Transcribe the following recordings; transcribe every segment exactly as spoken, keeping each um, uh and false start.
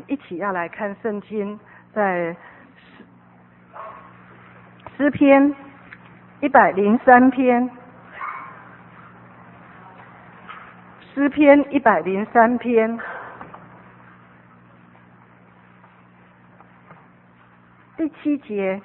一起要来看圣经，在诗诗篇一百零三篇，诗篇一百零三篇第七节。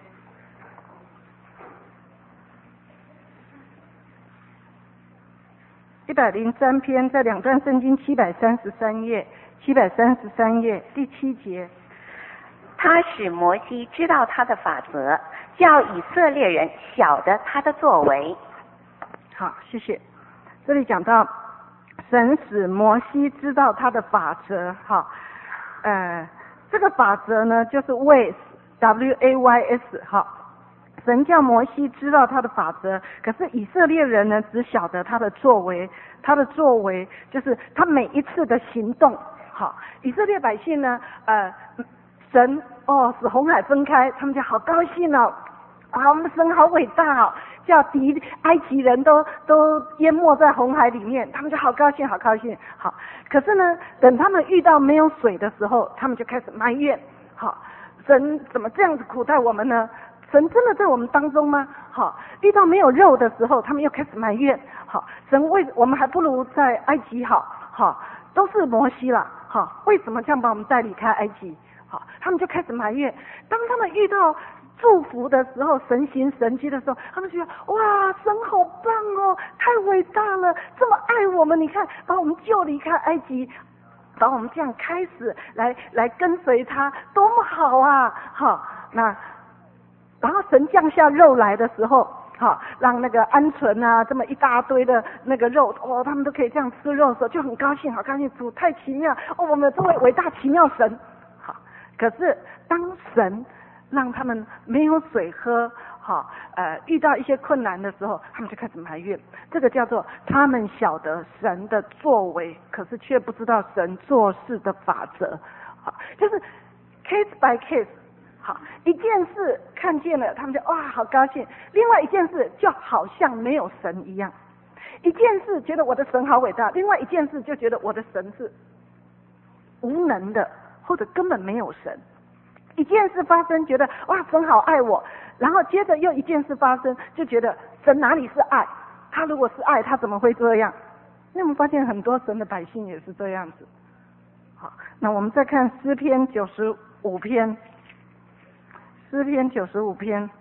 一百零三篇在两段圣经七百三十三页，七百三十三页第七节。 他使摩西知道他的法则，叫以色列人晓得他的作为。 好，谢谢。这里讲到神使摩西知道他的法则，哈，呃，这个法则呢就是 ways W A Y S 哈。神叫摩西知道他的法则，可是以色列人呢只晓得他的作为，他的作为就是他每一次的行动。好，以色列百姓呢，呃，神哦使红海分开，他们就好高兴哦，啊，我们的神好伟大哦，叫敌埃及人都都淹没在红海里面，他们就好高兴，好高兴。好，可是呢，等他们遇到没有水的时候，他们就开始埋怨，好，神怎么这样子苦待我们呢？神真的在我们当中吗？好，遇到没有肉的时候，他们又开始埋怨。好，神为我们还不如在埃及好，好，都是摩西啦。好，为什么这样把我们带离开埃及？好，他们就开始埋怨。当他们遇到祝福的时候，神行神迹的时候，他们觉得哇，神好棒哦，太伟大了，这么爱我们，你看把我们救离开埃及。把我们这样开始来来跟随他，多么好啊！好，那。然后神降下肉来的时候，好，让那个鹌鹑啊这么一大堆的那个肉，哦，他们都可以这样吃肉的时候，就很高兴，好高兴，主太奇妙，哦，我们有这位伟大奇妙神。好，可是当神让他们没有水喝，好，呃，遇到一些困难的时候，他们就开始埋怨。这个叫做他们晓得神的作为，可是却不知道神做事的法则。好，就是 case by case。好，一件事看见了，他们就哇好高兴；另外一件事就好像没有神一样。一件事觉得我的神好伟大，另外一件事就觉得我的神是无能的，或者根本没有神。一件事发生，觉得哇神好爱我，然后接着又一件事发生，就觉得神哪里是爱？他如果是爱，他怎么会这样？那我们发现很多神的百姓也是这样子。好，那我们再看诗篇九十五篇。诗篇九十五篇，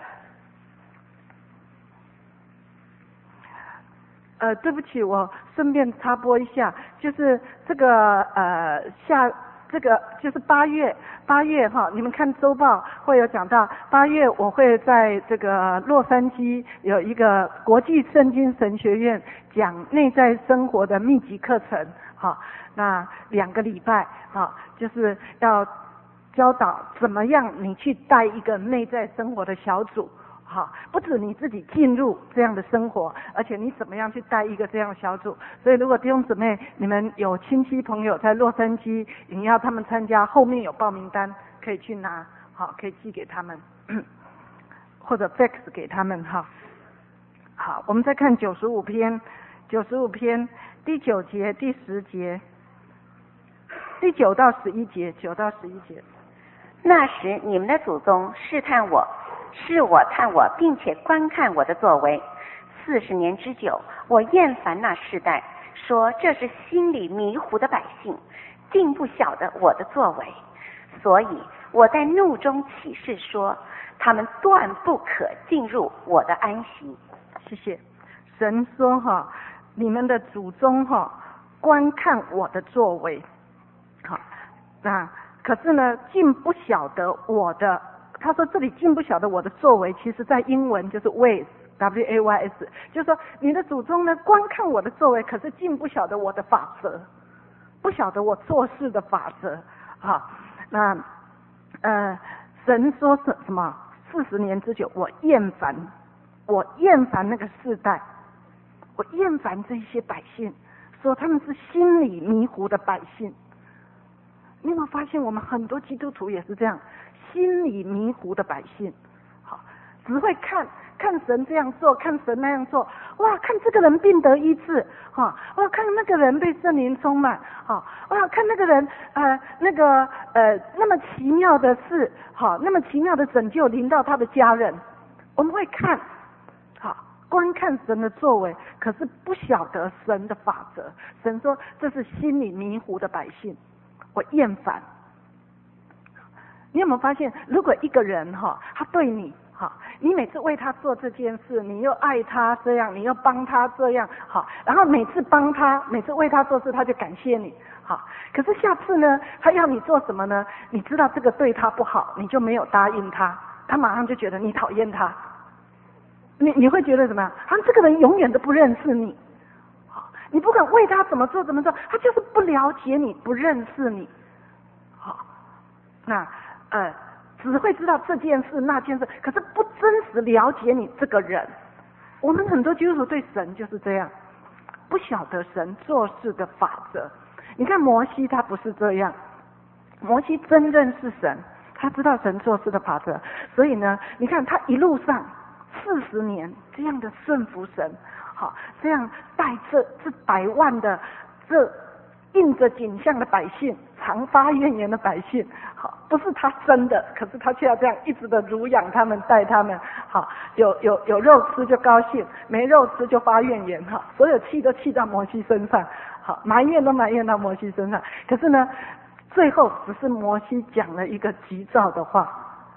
呃，对不起，我顺便插播一下，就是这个呃下这个就是八月八月哈，你们看周报会有讲到八月我会在这个洛杉矶有一个国际圣经神学院讲内在生活的密集课程，哈，那两个礼拜哈，就是要。教导怎么样你去带一个内在生活的小组，好，不止你自己进入这样的生活，而且你怎么样去带一个这样的小组。所以如果弟兄姊妹你们有亲戚朋友在洛杉矶，你要他们参加，后面有报名单可以去拿，好，可以寄给他们或者 fax 给他们哈。好，我们再看九十五篇，九十五篇第九节第十节，第九到十一节，九到十一节。 那时你们的祖宗试探我，试我探我，并且观看我的作为。四十年之久，我厌烦那世代，说这是心里迷糊的百姓，竟不晓得我的作为。所以我在怒中起誓说，他们断不可进入我的安息。 谢谢。神说哈，你们的祖宗哈观看我的作为，好，那。可是呢，竟不晓得我的，他说这里竟不晓得我的作为，其实在英文就是 ways W A Y S， 就是说你的祖宗呢观看我的作为，可是竟不晓得我的法则，不晓得我做事的法则。好，那呃，神说是什么？四十年之久，我厌烦，我厌烦那个世代，我厌烦这些百姓，说他们是心里迷糊的百姓。你有没有发现我们很多基督徒也是这样，心里迷糊的百姓，好，只会看看神这样做，看神那样做，哇，看这个人病得医治，哈，哇，看那个人被圣灵充满，哈，哇，看那个人呃那个呃那么奇妙的事，哈，那么奇妙的拯救临到他的家人，我们会看，好，观看神的作为，可是不晓得神的法则。神说这是心里迷糊的百姓，我厌烦。你有没有发现，如果一个人哈，他对你哈，你每次为他做这件事，你又爱他这样，你又帮他这样，好，然后每次帮他，每次为他做事，他就感谢你，好。可是下次呢，他要你做什么呢？你知道这个对他不好，你就没有答应他，他马上就觉得你讨厌他。你你会觉得怎么样？他这个人永远都不认识你，好，你不管为他怎么做怎么做，他就是不了解你，不认识你，好，那。呃，只会知道这件事那件事，可是不真实了解你这个人。我们很多基督徒对神就是这样，不晓得神做事的法则。你看摩西他不是这样，摩西真认识神，他知道神做事的法则，所以呢，你看他一路上四十年这样的顺服神，好，这样带这这百万的这印着景象的百姓，常发怨言的百姓，好，不是他生的，可是他却要这样一直的乳养他们，带他们，好，有有有肉吃就高兴，没肉吃就发怨言，哈，所有气都气到摩西身上，好，埋怨都埋怨到摩西身上。可是呢，最后只是摩西讲了一个急躁的话，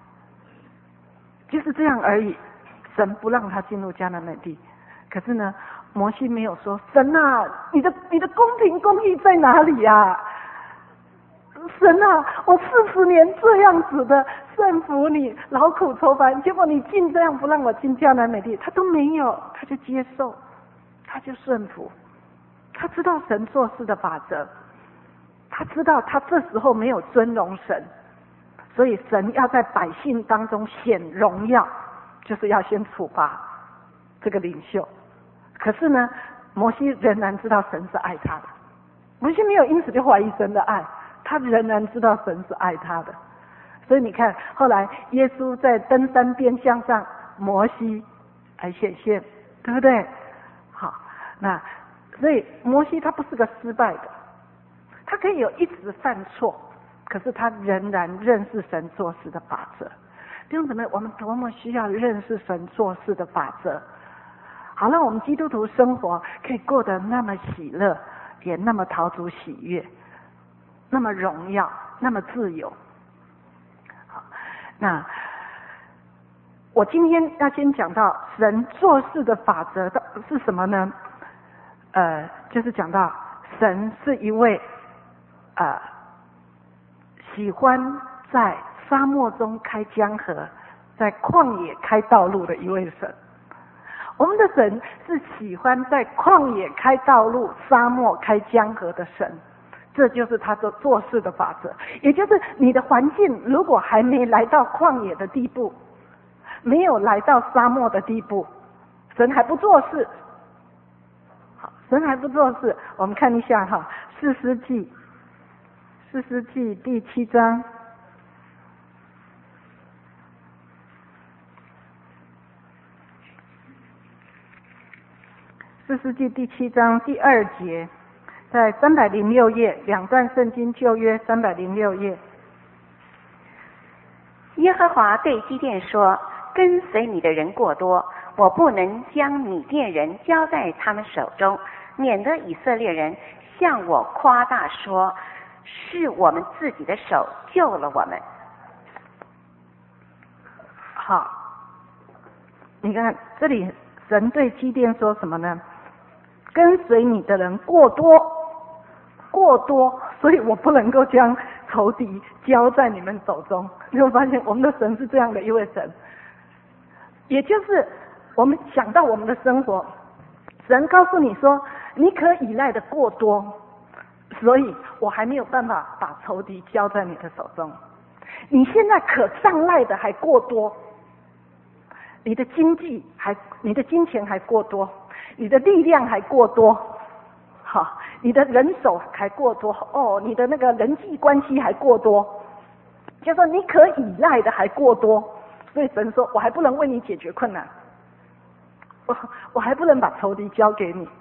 就是这样而已。神不让他进入迦南美地，可是呢，摩西没有说神啊，你的你的公平公义在哪里啊？神啊，我四十年这样子的顺服你，劳苦愁烦，结果你竟这样不让我进迦南美地，他都没有，他就接受，他就顺服，他知道神做事的法则，他知道他这时候没有尊荣神，所以神要在百姓当中显荣耀，就是要先处罚这个领袖。可是呢，摩西仍然知道神是爱他的，摩西没有因此就怀疑神的爱，他仍然知道神是爱他的。所以你看，后来耶稣在登山变相上，摩西来显现，对不对？好，那所以摩西他不是个失败的，他可以有一直犯错，可是他仍然认识神做事的法则。弟兄姊妹，我们多么需要认识神做事的法则，好让我们基督徒生活可以过得那么喜乐，也那么讨主喜悦，那么荣耀，那么自由。好，那我今天要先讲到神做事的法则是什么呢？呃，就是讲到神是一位呃喜欢在沙漠中开江河，在旷野开道路的一位神。我们的神是喜欢在旷野开道路，沙漠开江河的神，这就是他做做事的法则。也就是你的环境如果还没来到旷野的地步，没有来到沙漠的地步，神还不做事。好，神还不做事。我们看一下哈，士师记，士师记第七章。士师记第七章第二节，在三百零六页，两段圣经旧约三百零六页。 耶和华对基甸说：跟随你的人过多，我不能将米甸人交在他们手中，免得以色列人向我夸大说，是我们自己的手救了我们。 好，你看这里神对基甸说什么呢？跟随你的人过多，过多，所以我不能够将仇敌交在你们手中。你会发现我们的神是这样的一位神，也就是我们想到我们的生活，神告诉你说你可依赖的过多，所以我还没有办法把仇敌交在你的手中。你现在可仗赖的还过多，你的经济还你的金钱还过多，你的力量还过多，好，你的人手还过多，哦，你的那个人际关系还过多，就说你可依赖的还过多，所以神说我还不能为你解决困难， 我我还不能把仇敌交给你，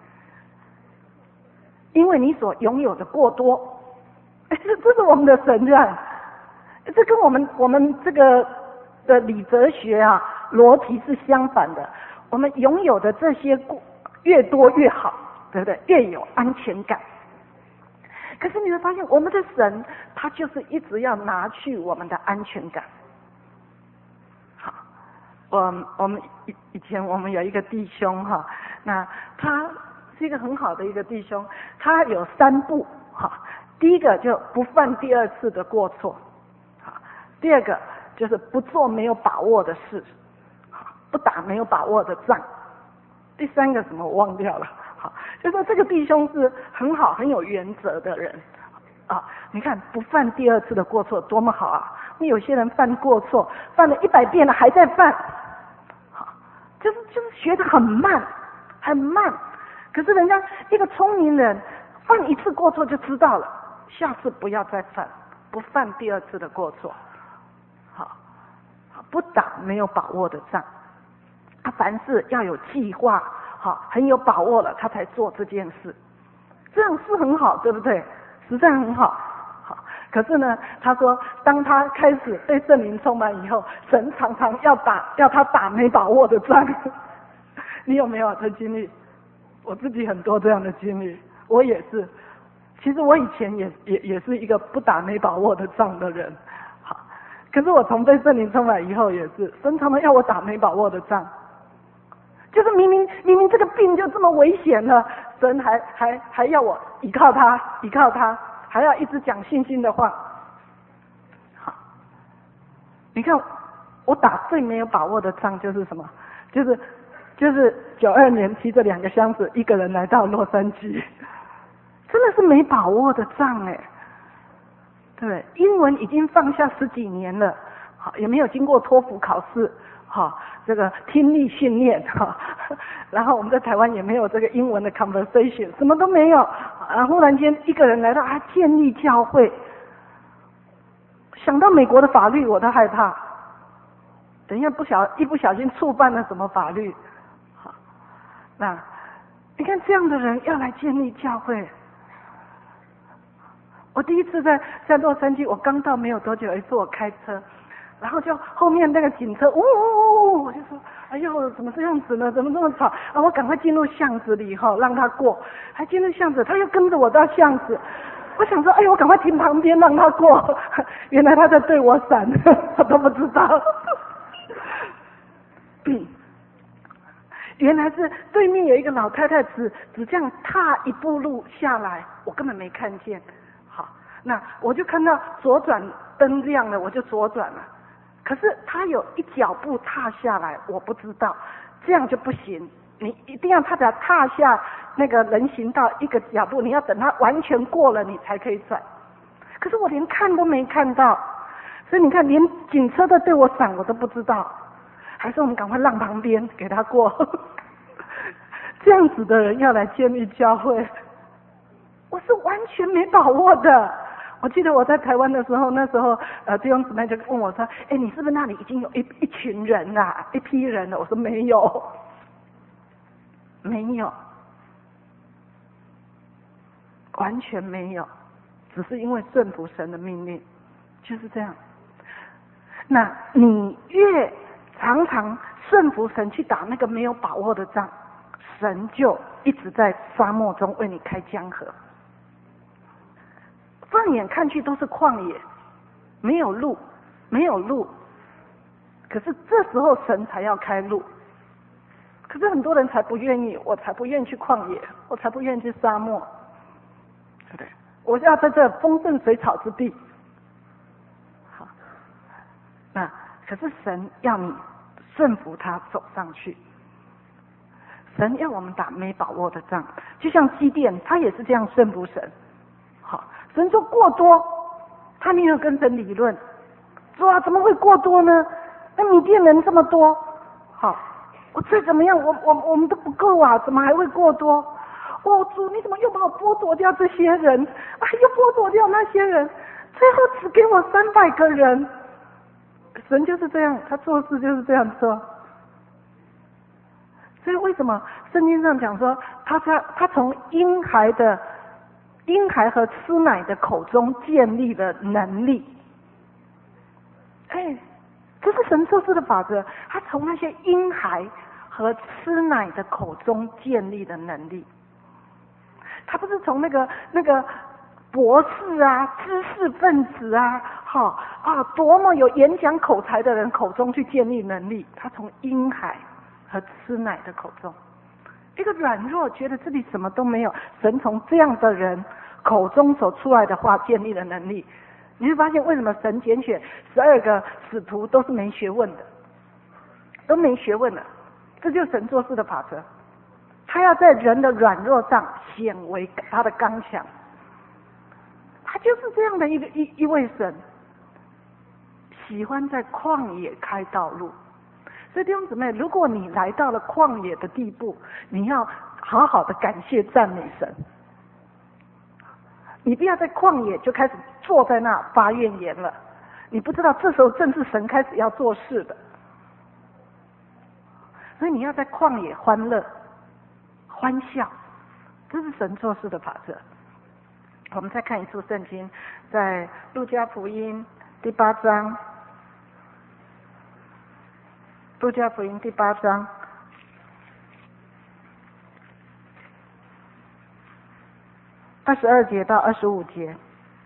因为你所拥有的过多。这这是我们的神啊，这跟我们我们这个的理哲学啊逻辑是相反的。我们拥有的这些越多越好，对不对？越有安全感。可是你会发现，我们的神他就是一直要拿去我们的安全感。好，我我们以以前我们有一个弟兄哈，那他是一个很好的一个弟兄，他有三不哈。第一个就不犯第二次的过错，好，第二个就是不做没有把握的事，好，不打没有把握的仗，第三个什么我忘掉了，好，就说这个弟兄是很好很有原则的人啊。你看不犯第二次的过错多么好啊！那有些人犯过错，犯了一百遍了还在犯，好，就是就是学得很慢，很慢。可是人家一个聪明人，犯一次过错就知道了。下次不要再犯，不犯第二次的过错。好，不打没有把握的仗。他凡事要有计划，好，很有把握了，他才做这件事。这样是很好，对不对？实在很好。好，可是呢，他说，当他开始被圣灵充满以后，神常常要打，要他打没把握的仗。你有没有这经历？我自己很多这样的经历，我也是。其实我以前也也也是一个不打没把握的仗的人，好，可是我从被圣灵充满以后也是，神常常要我打没把握的仗，就是明明明明这个病就这么危险了，神还还还要我依靠他，依靠他，还要一直讲信心的话。好，你看我打最没有把握的仗就是什么？就是就是九二年提着两个箱子，一个人来到洛杉矶。真的是没把握的仗哎，对不对？英文已经放下十几年了，好，也没有经过托福考试，好，这个听力训练哈，然后我们在台湾也没有这个英文的 conversation， 什么都没有，然后忽然间一个人来到啊，建立教会，想到美国的法律我都害怕，等一下不小一不小心触犯了什么法律，好，那你看这样的人要来建立教会。我第一次在在洛杉矶，我刚到没有多久，有一次我开车，然后就后面那个警车，呜呜呜，我就说，哎呦，怎么这样子呢？怎么这么吵？啊，我赶快进入巷子里哈，让他过。还进入巷子，他又跟着我到巷子。我想说，哎呦，我赶快停旁边让他过。原来他在对我闪，我都不知道。原来是对面有一个老太太只只这样踏一步路下来，我根本没看见。好，那我就看到左转灯亮了，我就左转了。可是他有一脚步踏下来，我不知道，这样就不行。你一定要他只要踏下那个人行道一个脚步，你要等他完全过了，你才可以转。可是我连看都没看到，所以你看，连警车都对我闪，我都不知道。还是我们赶快让旁边给他过。这样子的人要来建立教会，我是完全没把握的。我记得我在台湾的时候，那时候呃弟兄姊妹就问我说：“哎，你是不是那里已经有一一群人啦，一批人了？”我说没有，没有，完全没有，只是因为顺服神的命令，就是这样。那你越常常顺服神去打那个没有把握的仗，神就一直在沙漠中为你开江河。放眼看去都是旷野，没有路，没有路。可是这时候神才要开路。可是很多人才不愿意，我才不愿意去旷野，我才不愿意去沙漠，对不对？我要在这丰盛水草之地。好，那可是神要你顺服他走上去。神要我们打没把握的仗，就像基甸，他也是这样顺服神。好，神说过多，他没有跟神理论，说啊怎么会过多呢？那米甸人这么多，好，我再怎么样，我我我们都不够啊，怎么还会过多？哦，主，你怎么又把我剥夺掉这些人？啊，又剥夺掉那些人，最后只给我三百个人。神就是这样，他做事就是这样做。 所以为什么圣经上讲说，他他他从婴孩的婴孩和吃奶的口中建立了能力？哎，这是神做事的法则，他从那些婴孩和吃奶的口中建立的能力。他不是从那个那个博士啊、知识分子啊、好啊多么有演讲口才的人口中去建立能力，他从婴孩和吃奶的口中，一个软弱觉得自己什么都没有，神从这样的人口中所出来的话建立了能力。你会发现为什么神拣选十二个使徒都是没学问的，都没学问的，这就是神做事的法则。他要在人的软弱上显为他的刚强，他就是这样的一个一一位神，喜欢在旷野开道路。所以弟兄姊妹，如果你来到了旷野的地步，你要好好的感谢赞美神。你不要在旷野就开始坐在那发怨言了，你不知道这时候正是神开始要做事的。所以你要在旷野欢乐欢笑，这是神做事的法则。我们再看一处圣经，在路加福音第八章，路加福音第八章二十二节到二十五节。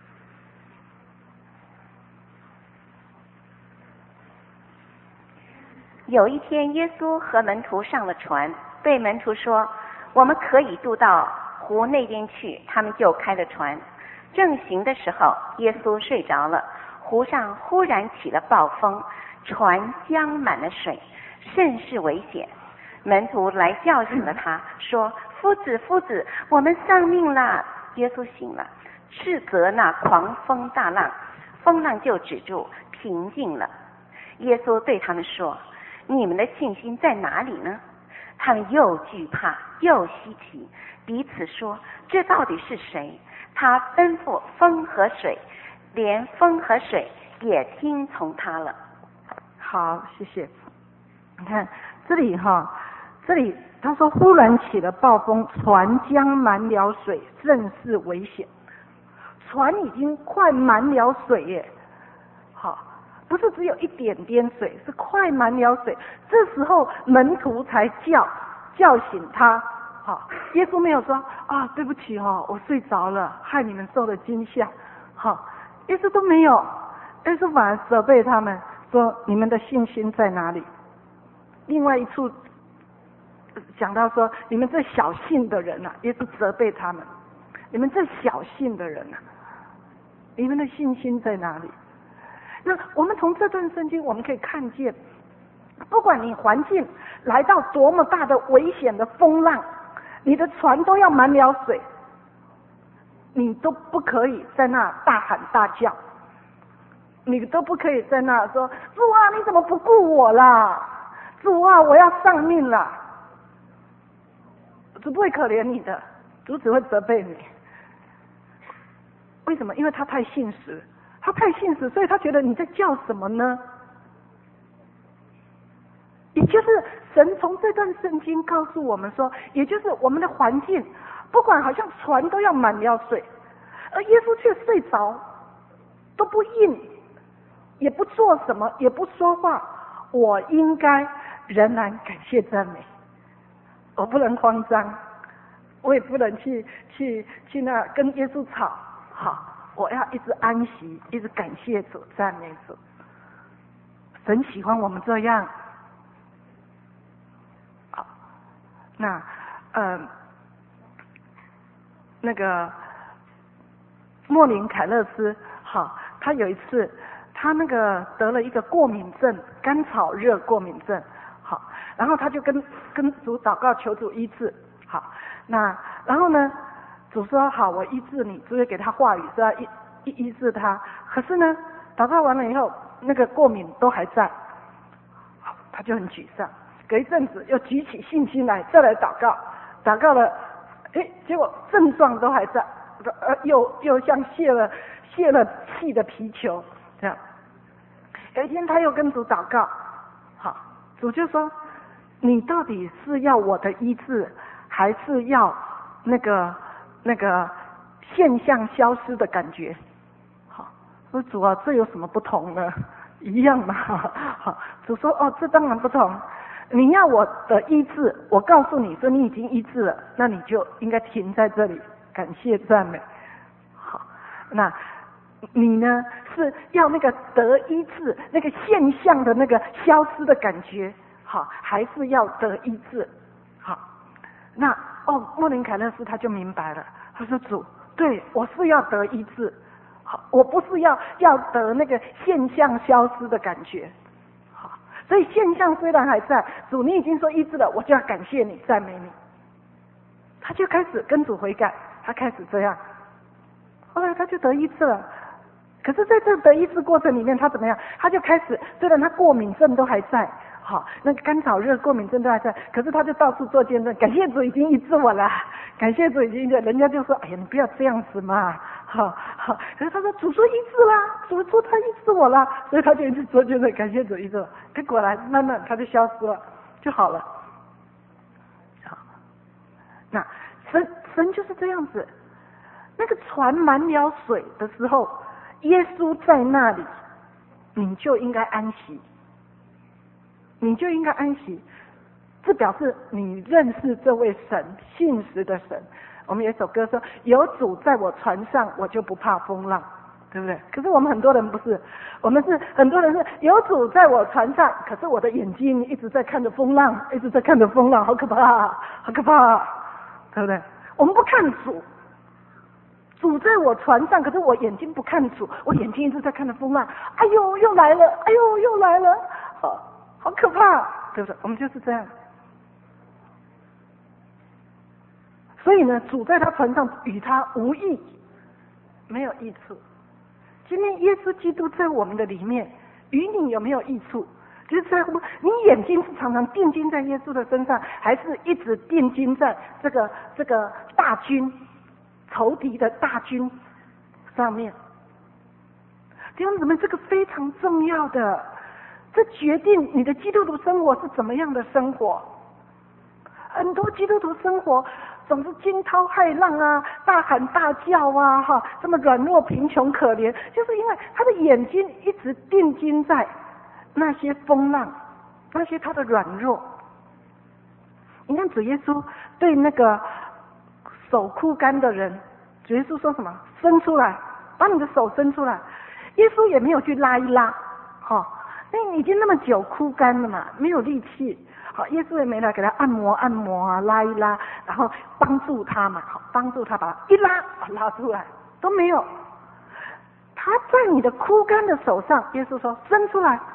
有一天，耶稣和门徒上了船，对门徒说：“我们可以渡到湖那边去。”他们就开了船。正行的时候，耶稣睡着了，湖上忽然起了暴风，船将满了水，甚是危险。门徒来叫醒了他，说：“夫子，夫子，我们丧命了。”耶稣醒了，斥责那狂风大浪，风浪就止住，平静了。耶稣对他们说：“你们的信心在哪里呢？”他们又惧怕又稀奇，彼此说：“这到底是谁？他吩咐风和水，连风和水也听从他了。” 好，谢谢。你看这里哈，这里他说忽然起了暴风，船将满了水，甚是危险。船已经快满了水耶，好，不是只有一点点水，是快满了水。这时候门徒才叫叫醒他。好，耶稣没有说啊，对不起哦，我睡着了，害你们受了惊吓。好，耶稣都没有，耶稣反而责备他们说：“你们的信心在哪里？”另外一处讲到说：“你们这小信的人啊，耶稣责备他们，你们这小信的人啊，你们的信心在哪里？”那我们从这段圣经我们可以看见，不管你环境来到多么大的危险的风浪，你的船都要满了水，你都不可以在那大喊大叫，你都不可以在那说：“主啊，你怎么不顾我啦？主啊，我要丧命了。”主不会可怜你的，主只会责备你。为什么？因为他太信实，他太信实，所以他觉得你在叫什么呢？也就是神从这段圣经告诉我们说，也就是我们的环境，不管好像船都要满了水，而耶稣却睡着，都不应，也不做什么，也不说话，我应该仍然感谢赞美，我不能慌张，我也不能去去去那跟耶稣吵，好，我要一直安息，一直感谢主，赞美主。神喜欢我们这样。好，那呃那个莫林凯勒斯，好，他有一次他那个得了一个过敏症，甘草热过敏症，好，然后他就跟跟主祷告求主医治，好，那然后呢，主说好，我医治你，主也给他话语说要医医医治他，可是呢，祷告完了以后，那个过敏都还在，好，他就很沮丧。隔一阵子又举起信心来，再来祷告，祷告了，哎，结果症状都还在，呃，又又像泄了泄了气的皮球这样。有一天他又跟主祷告，好，主就说你到底是要我的医治，还是要那个那个现象消失的感觉？好，说主啊，这有什么不同呢？一样嘛。好，主说哦，这当然不同。你要我的医治，我告诉你说你已经医治了，那你就应该停在这里，感谢赞美。好，那你呢是要那个得医治，那个现象的那个消失的感觉，好，还是要得医治？好，那哦，莫林凯勒斯他就明白了，他说主，对，我是要得医治，好，我不是要要得那个现象消失的感觉。所以现象虽然还在，主你已经说医治了，我就要感谢你，赞美你。他就开始跟主悔改，他开始这样，后来他就得医治了。可是在这得医治过程里面，他怎么样？他就开始，虽然他过敏症都还在，好，那个干燥热过敏症都还在，可是他就到处做见证，感谢主已经医治我了，感谢主已经医治。人家就说，哎呀，你不要这样子嘛，好好。可是他说主说医治啦，主说他医治我了，所以他就一直做见证，感谢主医治我。可果然慢慢他就消失了，就好了。好，那神神就是这样子，那个船满了水的时候，耶稣在那里，你就应该安息，你就应该安息。这表示你认识这位神，信实的神。我们有一首歌说，有主在我船上，我就不怕风浪，对不对？可是我们很多人不是，我们是很多人是有主在我船上，可是我的眼睛一直在看着风浪，一直在看着风浪，好可怕，好可怕，对不对？我们不看主，主在我船上，可是我眼睛不看主，我眼睛一直在看着风浪，哎呦又来了，哎呦又来了，好好可怕，对不对？我们就是这样。所以呢，主在他船上与他无益，没有益处。今天耶稣基督在我们的里面，与你有没有益处？就是在乎你眼睛是常常定睛在耶稣的身上，还是一直定睛在这个这个大军仇敌的大军上面？弟兄姊妹，这个非常重要的，这决定你的基督徒生活是怎么样的生活。很多基督徒生活总是惊涛骇浪啊，大喊大叫啊，哈，这么软弱贫穷可怜，就是因为他的眼睛一直定睛在那些风浪，那些他的软弱。你看主耶稣对那个手枯干的人，主耶稣说什么？伸出来，把你的手伸出来。耶稣也没有去拉一拉，哈，那你已经那么久枯干了嘛，没有力气。好，耶稣也没来给他按摩按摩啊，拉一拉，然后帮助他嘛，好，帮助他把他一拉拉出来，都没有。他在你的枯干的手上，耶稣说伸出来。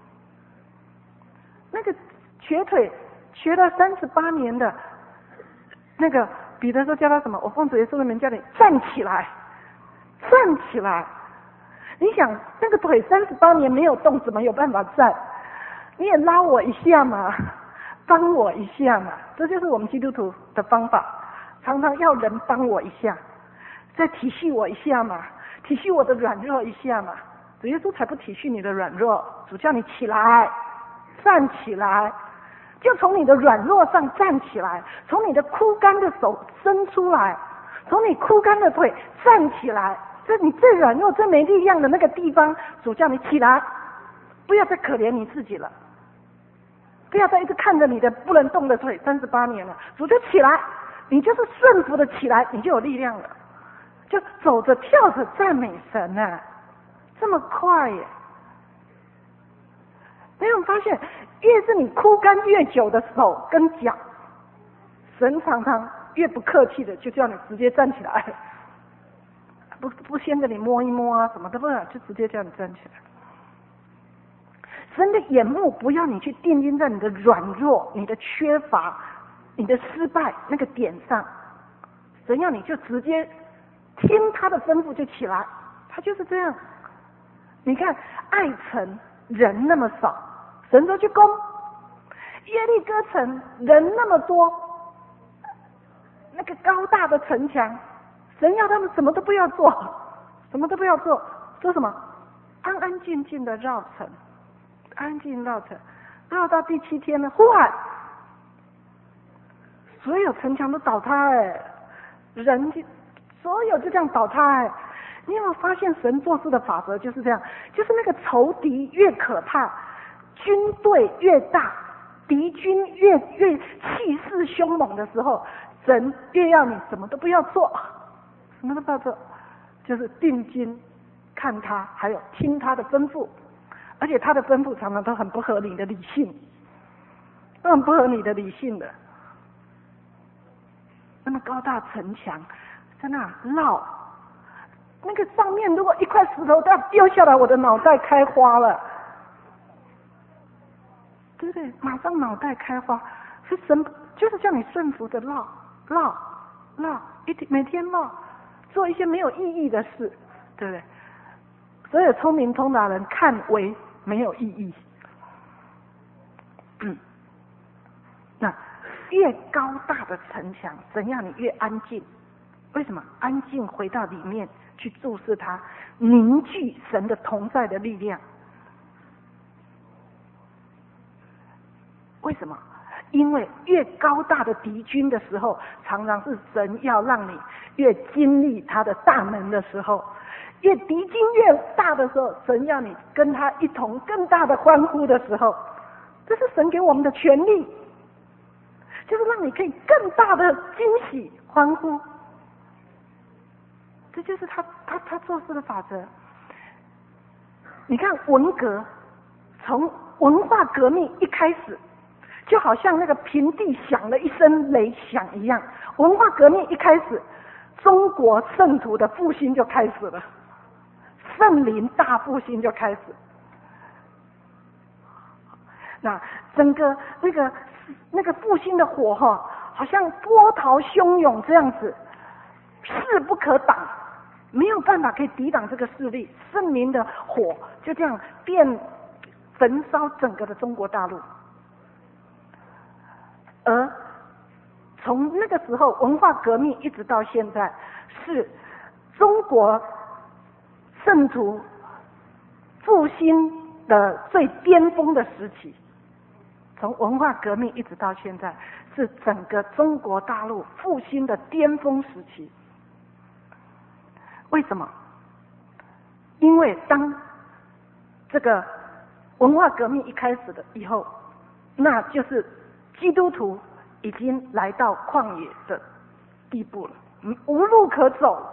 那个瘸腿瘸了三十八年的那个彼得说叫他什么？我奉主耶稣的名叫你站起来，站起来。你想那个腿三十八年没有动，怎么有办法站？你也拉我一下嘛，帮我一下嘛，这就是我们基督徒的方法，常常要人帮我一下，再体恤我一下嘛，体恤我的软弱一下嘛。主耶稣才不体恤你的软弱，主叫你起来，站起来，就从你的软弱上站起来，从你的枯干的手伸出来，从你枯干的腿站起来，这你最软弱最没力量的那个地方，主叫你起来，不要再可怜你自己了，不要再一直看着你的不能动的腿，三十八年了，主就起来，你就是顺服的起来，你就有力量了，就走着跳着赞美神啊，这么快耶！没有发现，越是你枯干越久的手跟脚，神常常越不客气的就叫你直接站起来，不不先给你摸一摸啊什么的，不就直接叫你站起来。神的眼目不要你去定睛在你的软弱、你的缺乏、你的失败那个点上，神要你就直接听他的吩咐就起来，他就是这样。你看爱城人那么少，神说去攻；耶利哥城人那么多，那个高大的城墙，神要他们什么都不要做，什么都不要做，做什么？安安静静的绕城。安静绕城，绕到第七天呢，忽然所有城墙都倒塌哎，人就所有就这样倒塌哎。你有没有发现神做事的法则就是这样？就是那个仇敌越可怕，军队越大，敌军越越气势凶猛的时候，神越要你什么都不要做，什么都不要做，就是定睛看他，还有听他的吩咐，而且他的吩咐常常都很不合你的理性，都很不合你的理性的。那么高大城墙在那绕，那个上面如果一块石头都要丢下来，我的脑袋开花了，对不对？马上脑袋开花。是神就是叫你顺服的绕绕绕，一天每天绕，做一些没有意义的事，对不对？所有聪明通达人看为没有意义。嗯，那越高大的城墙，怎样你越安静？为什么？安静回到里面去注视它，凝聚神的同在的力量。为什么？因为越高大的敌军的时候，常常是神要让你越经历他的大能的时候，越敌军越大的时候，神要你跟他一同更大的欢呼的时候，这是神给我们的权利，就是让你可以更大的惊喜欢呼。这就是他他他做事的法则。你看文革，从文化革命一开始，就好像那个平地响了一声雷响一样，文化革命一开始，中国圣徒的复兴就开始了，圣灵大复兴就开始。那整个那个那个复兴的火哈，好像波涛汹涌这样子，势不可挡，没有办法可以抵挡这个势力。圣灵的火就这样变焚烧整个的中国大陆。而从那个时候文化革命一直到现在，是中国圣徒复兴的最巅峰的时期。从文化革命一直到现在，是整个中国大陆复兴的巅峰时期。为什么？因为当这个文化革命一开始的以后，那就是基督徒已经来到旷野的地步了，无路可走。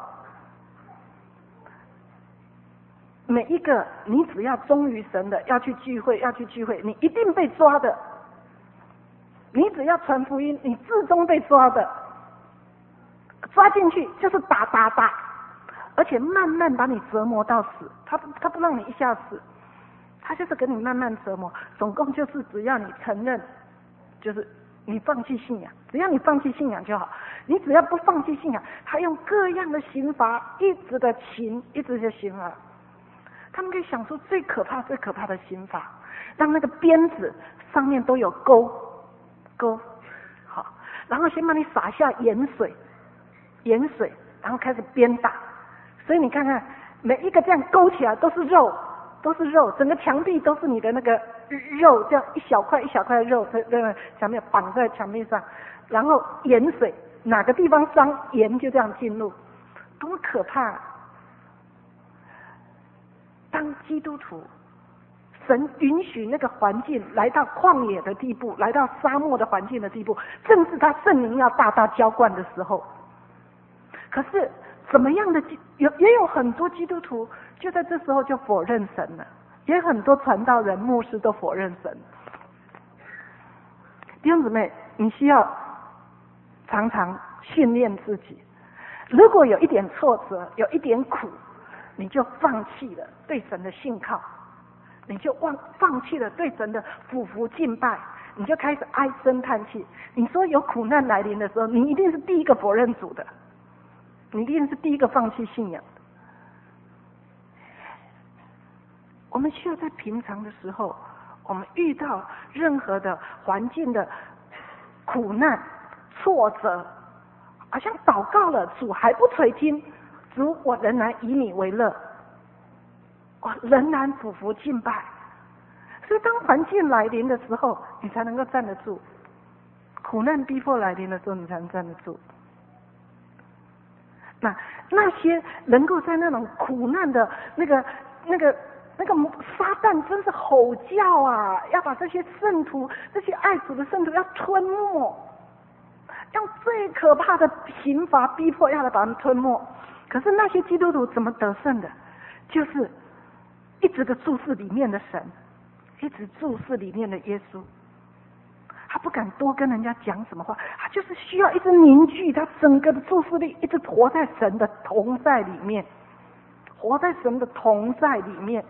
每一个你只要忠于神的，要去聚会，要去聚会，你一定被抓的。你只要传福音，你至终被抓的。抓进去就是打打打，而且慢慢把你折磨到死。他他不让你一下死，他就是给你慢慢折磨。总共就是只要你承认，就是你放弃信仰，只要你放弃信仰就好。你只要不放弃信仰，他用各样的刑罚，一直的刑，一直的刑罚。他们可以想出最可怕、最可怕的刑罚，让那个鞭子上面都有钩钩，好，然后先帮你撒下盐水，盐水，然后开始鞭打。所以你看看，每一个这样勾起来都是肉，都是肉，整个墙壁都是你的那个肉，这样一小块一小块的肉在那个墙壁绑在墙壁上，然后盐水，哪个地方脏，盐就这样进入，多么可怕！当基督徒，神允许那个环境来到旷野的地步，来到沙漠的环境的地步，正是他圣灵要大大浇灌的时候。可是怎么样的有也有很多基督徒就在这时候就否认神了，也有很多传道人、牧师都否认神。弟兄姊妹，你需要常常训练自己，如果有一点挫折，有一点苦，你就放弃了对神的信靠，你就忘放弃了对神的俯伏敬拜，你就开始唉声叹气。你说有苦难来临的时候，你一定是第一个否认主的，你一定是第一个放弃信仰的。我们需要在平常的时候，我们遇到任何的环境的苦难、挫折，好像祷告了，主还不垂听，主我仍然以你为乐，我仍然俯伏敬拜。所以当环境来临的时候，你才能够站得住。 苦难逼迫来临的时候，你才能站得住。那那些能够在那种苦难的那个那个那个撒旦真是吼叫啊，要把这些圣徒、这些爱主的圣徒要吞没，用最可怕的刑罚逼迫要来把他们吞没。可是那些基督徒怎么得胜的？就是一直的注视里面的神，一直注视里面的耶稣。他不敢多跟人家讲什么话，他就是需要一直凝聚他整个的注视力，一直活在神的同在里面，活在神的同在里面，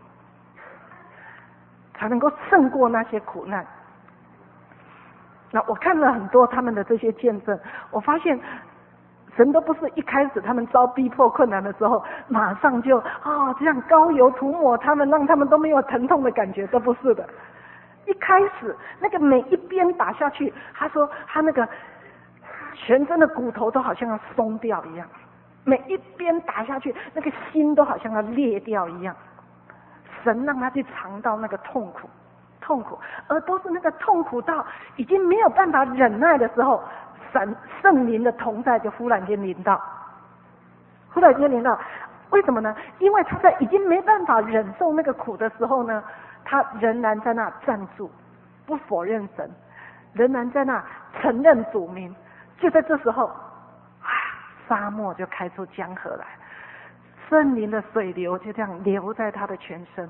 才能够胜过那些苦难。那我看了很多他们的这些见证，我发现神都不是一开始他们遭逼迫困难的时候，马上就啊、哦、这样膏油涂抹他们，让他们都没有疼痛的感觉，都不是的。一开始那个每一鞭打下去，他说他那个全身的骨头都好像要松掉一样，每一鞭打下去，那个心都好像要裂掉一样。神让他去尝到那个痛苦，痛苦，而都是那个痛苦到已经没有办法忍耐的时候，神圣灵的同在就忽然间临到，忽然间临到。为什么呢？因为他在已经没办法忍受那个苦的时候呢，他仍然在那站住，不否认神，仍然在那承认主名。就在这时候，啊，沙漠就开出江河来，圣灵的水流就这样流在他的全身。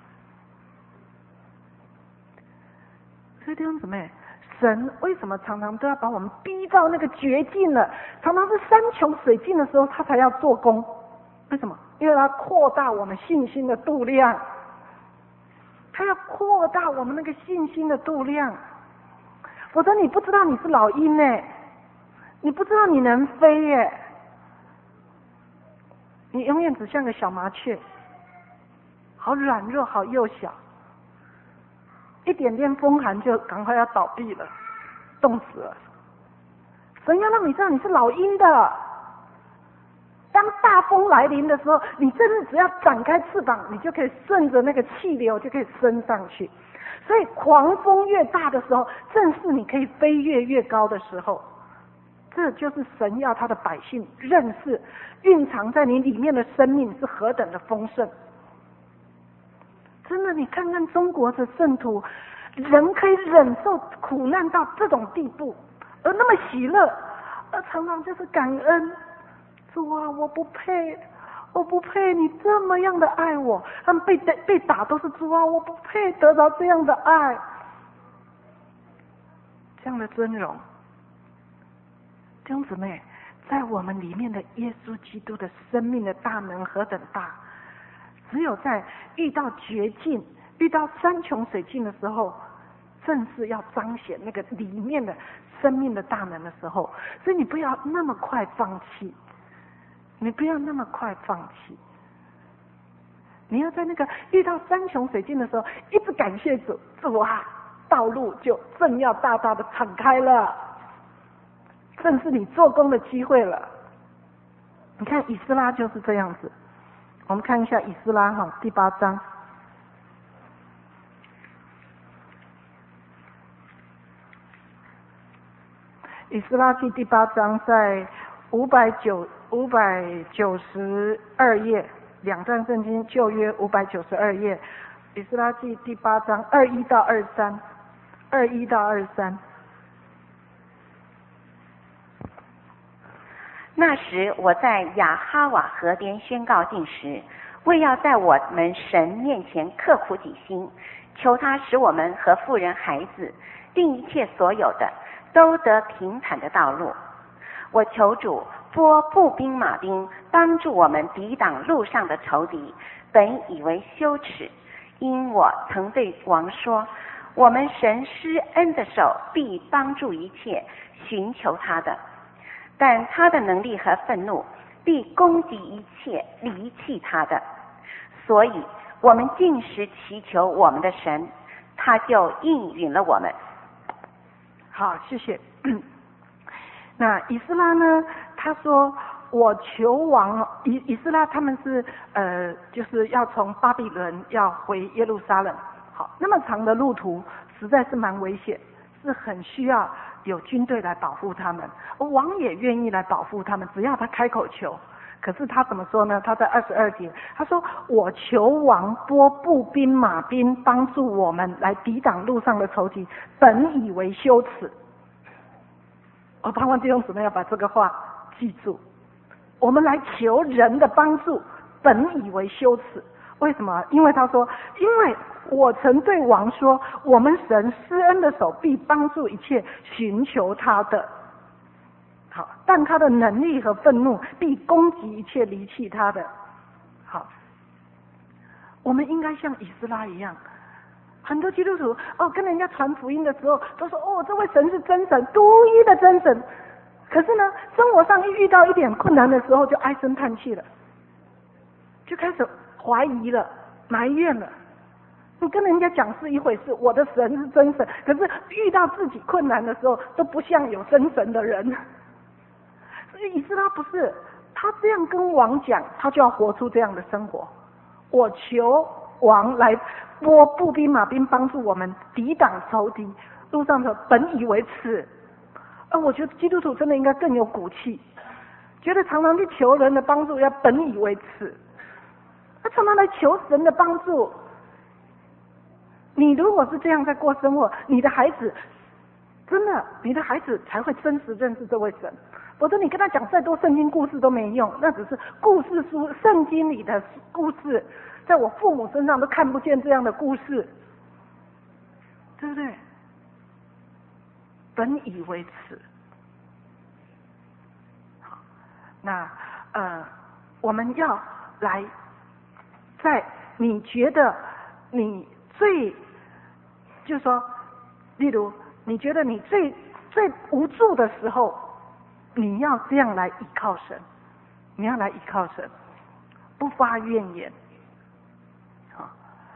所以弟兄姊妹，神为什么常常都要把我们逼到那个绝境了？常常是山穷水尽的时候，他才要做工。为什么？因为他扩大我们信心的度量，他要扩大我们那个信心的度量。否则你不知道你是老鹰呢，你不知道你能飞耶，你永远只像个小麻雀，好软弱，好幼小，一点点风寒就赶快要倒闭了，冻死了。神要让你知道你是老鹰的。当大风来临的时候，你真的只要展开翅膀，你就可以顺着那个气流就可以升上去。所以狂风越大的时候，正是你可以飞越越高的时候。这就是神要他的百姓认识蕴藏在你里面的生命是何等的丰盛。真的，你看看中国的圣徒，人可以忍受苦难到这种地步，而那么喜乐，而常常就是感恩。主啊，我不配，我不配你这么样的爱我。他们被打被打都是主啊，我不配得到这样的爱，这样的尊荣。弟兄姊妹，在我们里面的耶稣基督的生命的大能何等大！只有在遇到绝境、遇到山穷水尽的时候，正是要彰显那个里面的生命的大能的时候。所以你不要那么快放弃。你不要那么快放弃，你要在那个遇到山穷水尽的时候，一直感谢主，主啊，道路就正要大大的敞开了，正是你做工的机会了。你看以斯拉就是这样子，我们看一下以斯拉哈第八章。以斯拉记第八章在五百九五百九十二页，两段圣经，旧约五百九十二页，以斯拉记第八章二一到二三，二一到二三。 那时我在亚哈瓦河边宣告禁食，为要在我们神面前刻苦己心，求他使我们和妇人孩子，并一切所有的，都得平坦的道路。我求主拨步兵马兵，帮助我们抵挡路上的仇敌，本以为羞耻，因我曾对王说，我们神施恩的手必帮助一切寻求他的，但他的能力和愤怒必攻击一切离弃他的。所以我们尽时祈求我们的神，他就应允了我们。 好，谢谢。那以斯拉呢，他说我求王，以以斯拉他们是呃就是要从巴比伦要回耶路撒冷，好，那么长的路途实在是蛮危险，是很需要有军队来保护他们，王也愿意来保护他们，只要他开口求。可是他怎么说呢？他在二十二节，他说：“我求王拨步兵马兵帮助我们来抵挡路上的仇敌，本以为羞耻。”我盼望弟兄姊妹要把这个话记住。我们来求人的帮助，本以为羞耻。为什么？因为他说：“因为我曾对王说，我们神施恩的手必帮助一切寻求他的。好，但他的能力和愤怒必攻击一切离弃他的。”好，我们应该像以斯拉一样，很多基督徒哦，跟人家传福音的时候都说：“哦，这位神是真神，独一的真神。”可是呢，生活上一遇到一点困难的时候，就唉声叹气了，就开始怀疑了，埋怨了。你跟人家讲是一回事，我的神是真神，可是遇到自己困难的时候，都不像有真神的人。所以以斯拉不是，他这样跟王讲，他就要活出这样的生活。我求王来拨步兵马兵帮助我们抵挡仇敌，路上的本以为耻。而我觉得基督徒真的应该更有骨气，觉得常常去求人的帮助要本以为耻，他常常来求神的帮助。你如果是这样在过生活，你的孩子真的，你的孩子才会真实认识这位神。否则你跟他讲再多圣经故事都没用，那只是故事书，圣经里的故事，在我父母身上都看不见这样的故事，对不对？本以为耻。好，那呃，我们要来，在你觉得你最，就是说，例如你觉得你最最无助的时候，你要这样来依靠神，你要来依靠神，不发怨言。好，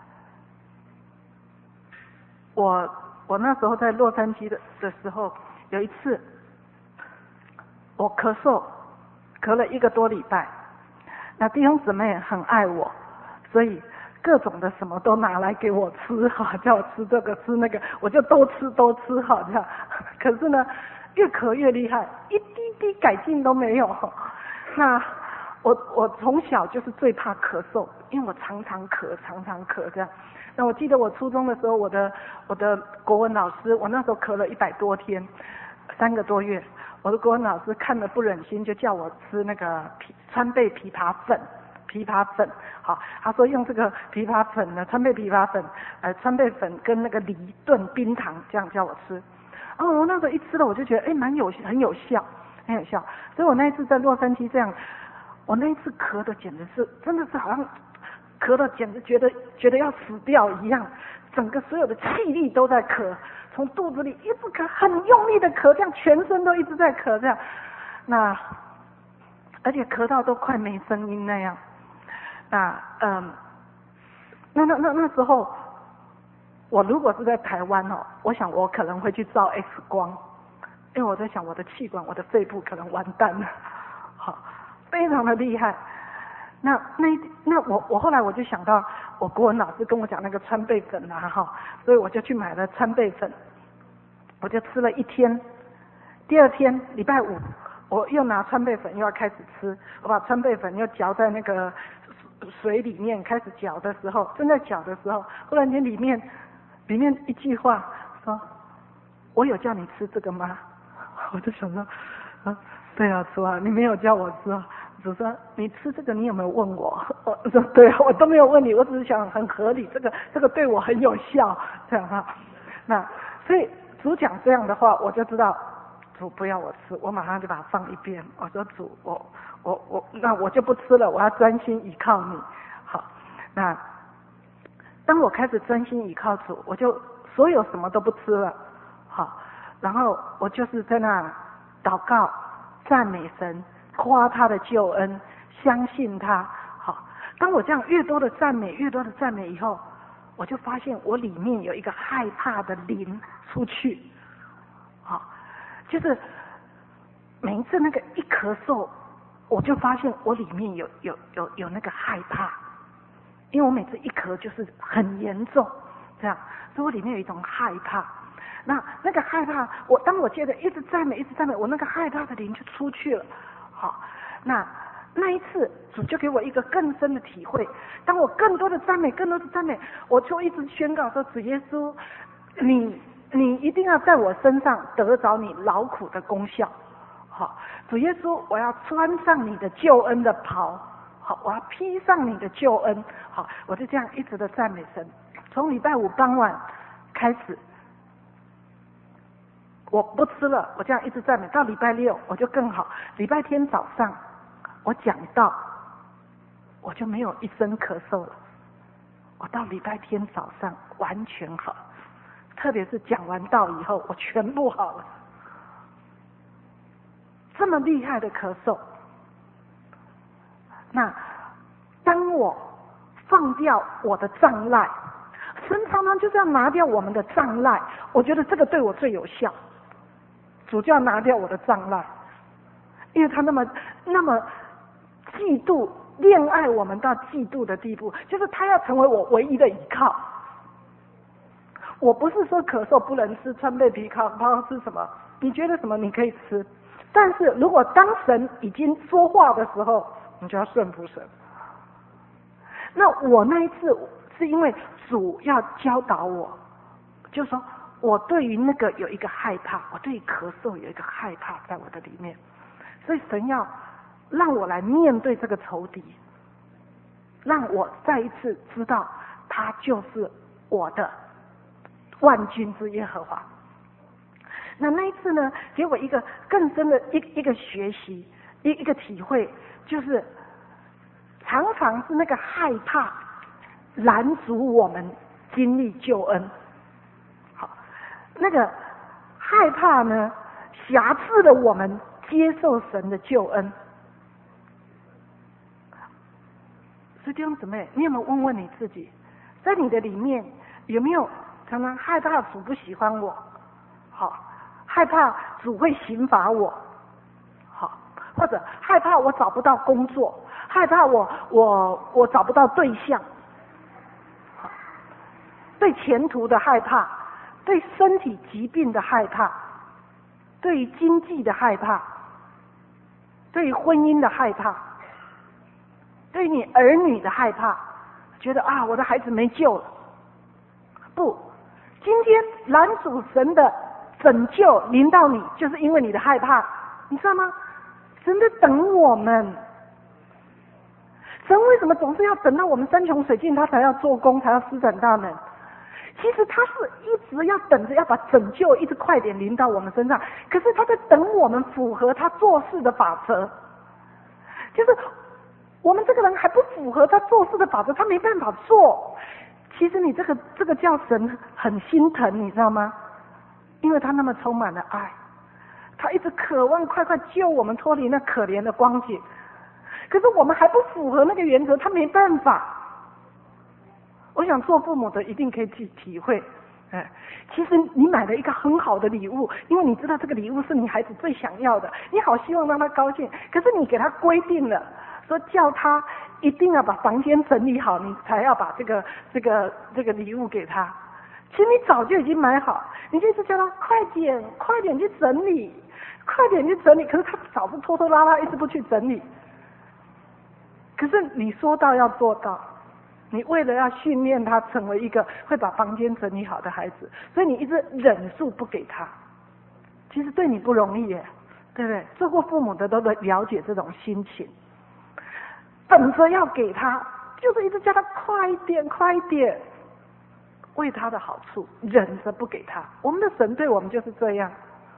我。我那时候在洛杉矶的的时候，有一次我咳嗽，咳了一个多礼拜。那弟兄姊妹很爱我，所以各种的什么都拿来给我吃哈，叫我吃这个吃那个，我就都吃都吃哈这样。可是呢，越咳越厉害，一滴滴改进都没有。那我我从小就是最怕咳嗽，因为我常常咳，常常咳这样。那我记得我初中的时候，我的我的国文老师，我那时候咳了一百多天，三个多月，我的国文老师看了不忍心，就叫我吃那个枇川贝枇杷粉，枇杷粉，好，他说用这个枇杷粉呢，川贝枇杷粉，呃，川贝粉跟那个梨炖冰糖，这样叫我吃。哦，我那时候一吃了，我就觉得哎，蛮有很有效，很有效。所以我那一次在洛杉矶这样，我那一次咳的简直是，真的是好像。咳的简直觉得觉得要死掉一样，整个所有的气力都在咳，从肚子里一直咳，很用力的咳，这样全身都一直在咳，这样，那而且咳到都快没声音那样。那嗯，那那那那时候，我如果是在台湾哦，我想我可能会去照 X 光，因为我在想我的气管、我的肺部可能完蛋了，好，非常的厉害。那那那我我后来我就想到，我国文老师跟我讲那个川贝粉啊哈，所以我就去买了川贝粉，我就吃了一天。第二天礼拜五，我又拿川贝粉又要开始吃，我把川贝粉又搅在那个水里面开始搅的时候，正在搅的时候，忽然间里面里面一句话说：“我有叫你吃这个吗？”我就想说，啊，对啊，主啊，你没有叫我吃啊。主说你吃这个你有没有问我？我说对啊，我都没有问你，我只是想很合理，这个这个对我很有效，这样哈。那所以主讲这样的话，我就知道主不要我吃，我马上就把它放一边。我说主，我我我那我就不吃了，我要专心依靠你。好，那当我开始专心依靠主，我就所有什么都不吃了。好，然后我就是在那祷告、赞美神。夸他的救恩，相信他。好，当我这样越多的赞美，越多的赞美以后，我就发现我里面有一个害怕的灵出去。好，就是每一次那个一咳嗽，我就发现我里面有有有有那个害怕，因为我每次一咳就是很严重，这样，所以我里面有一种害怕。 那那个害怕，我当我接着一直赞美，一直赞美，我那个害怕的灵就出去了。好，那那一次主就给我一个更深的体会。当我更多的赞美，更多的赞美，我就一直宣告说：主耶稣，你你一定要在我身上得着你劳苦的功效。好，主耶稣，我要穿上你的救恩的袍。好，我要披上你的救恩。好，我就这样一直的赞美神。从礼拜五傍晚开始，我不吃了，我这样一直赞美，到礼拜六我就更好。礼拜天早上我讲道，我就没有一声咳嗽了。我到礼拜天早上完全好，特别是讲完道以后，我全部好了。这么厉害的咳嗽，那当我放掉我的障碍，神常常就是要拿掉我们的障碍，我觉得这个对我最有效。主就要拿掉我的障碍，因为他那么那么嫉妒恋爱我们到嫉妒的地步，就是他要成为我唯一的依靠。我不是说咳嗽不能吃，川贝枇杷膏吃什么，你觉得什么你可以吃，但是如果当神已经说话的时候，你就要顺服神。那我那一次是因为主要教导我，就是说我对于那个有一个害怕，我对于咳嗽有一个害怕在我的里面，所以神要让我来面对这个仇敌，让我再一次知道他就是我的万军之耶和华。那那一次呢，给我一个更深的一一个学习，一一个体会，就是常常是那个害怕拦阻我们经历救恩。好，那个害怕呢，辖制了我们接受神的救恩。所以弟兄姊妹，你有没有问问你自己，在你的里面有没有常常害怕主不喜欢我？好，害怕主会刑罚我，好，或者害怕我找不到工作，害怕我我我找不到对象，好，对前途的害怕，对身体疾病的害怕，对于经济的害怕，对于婚姻的害怕，对于你儿女的害怕，觉得啊我的孩子没救了。不，今天拦阻神的拯救临到你，就是因为你的害怕，你知道吗？神在等我们。神为什么总是要等到我们山穷水尽，他才要做工，才要施展大能？其实他是一直要等着要把拯救一直快点临到我们身上，可是他在等我们符合他做事的法则。就是我们这个人还不符合他做事的法则，他没办法做。其实你这个这个叫神很心疼，你知道吗？因为他那么充满了爱，他一直渴望快快救我们脱离那可怜的光景。可是我们还不符合那个原则，他没办法。我想做父母的一定可以去体会，哎，其实你买了一个很好的礼物，因为你知道这个礼物是你孩子最想要的，你好希望让他高兴，可是你给他规定了，说叫他一定要把房间整理好，你才要把这个这个这个礼物给他。其实你早就已经买好，你就是叫他快点快点去整理，快点去整理，可是他早是拖拖拉拉一直不去整理。可是你说到要做到，你为了要训练他成为一个会把房间整理好的孩子，所以你一直忍住不给他。其实对你不容易耶，对不对？做过父母的都了解这种心情，等着要给他，就是一直叫他快一点快一点，为他的好处忍着不给他。我们的神对我们就是这样，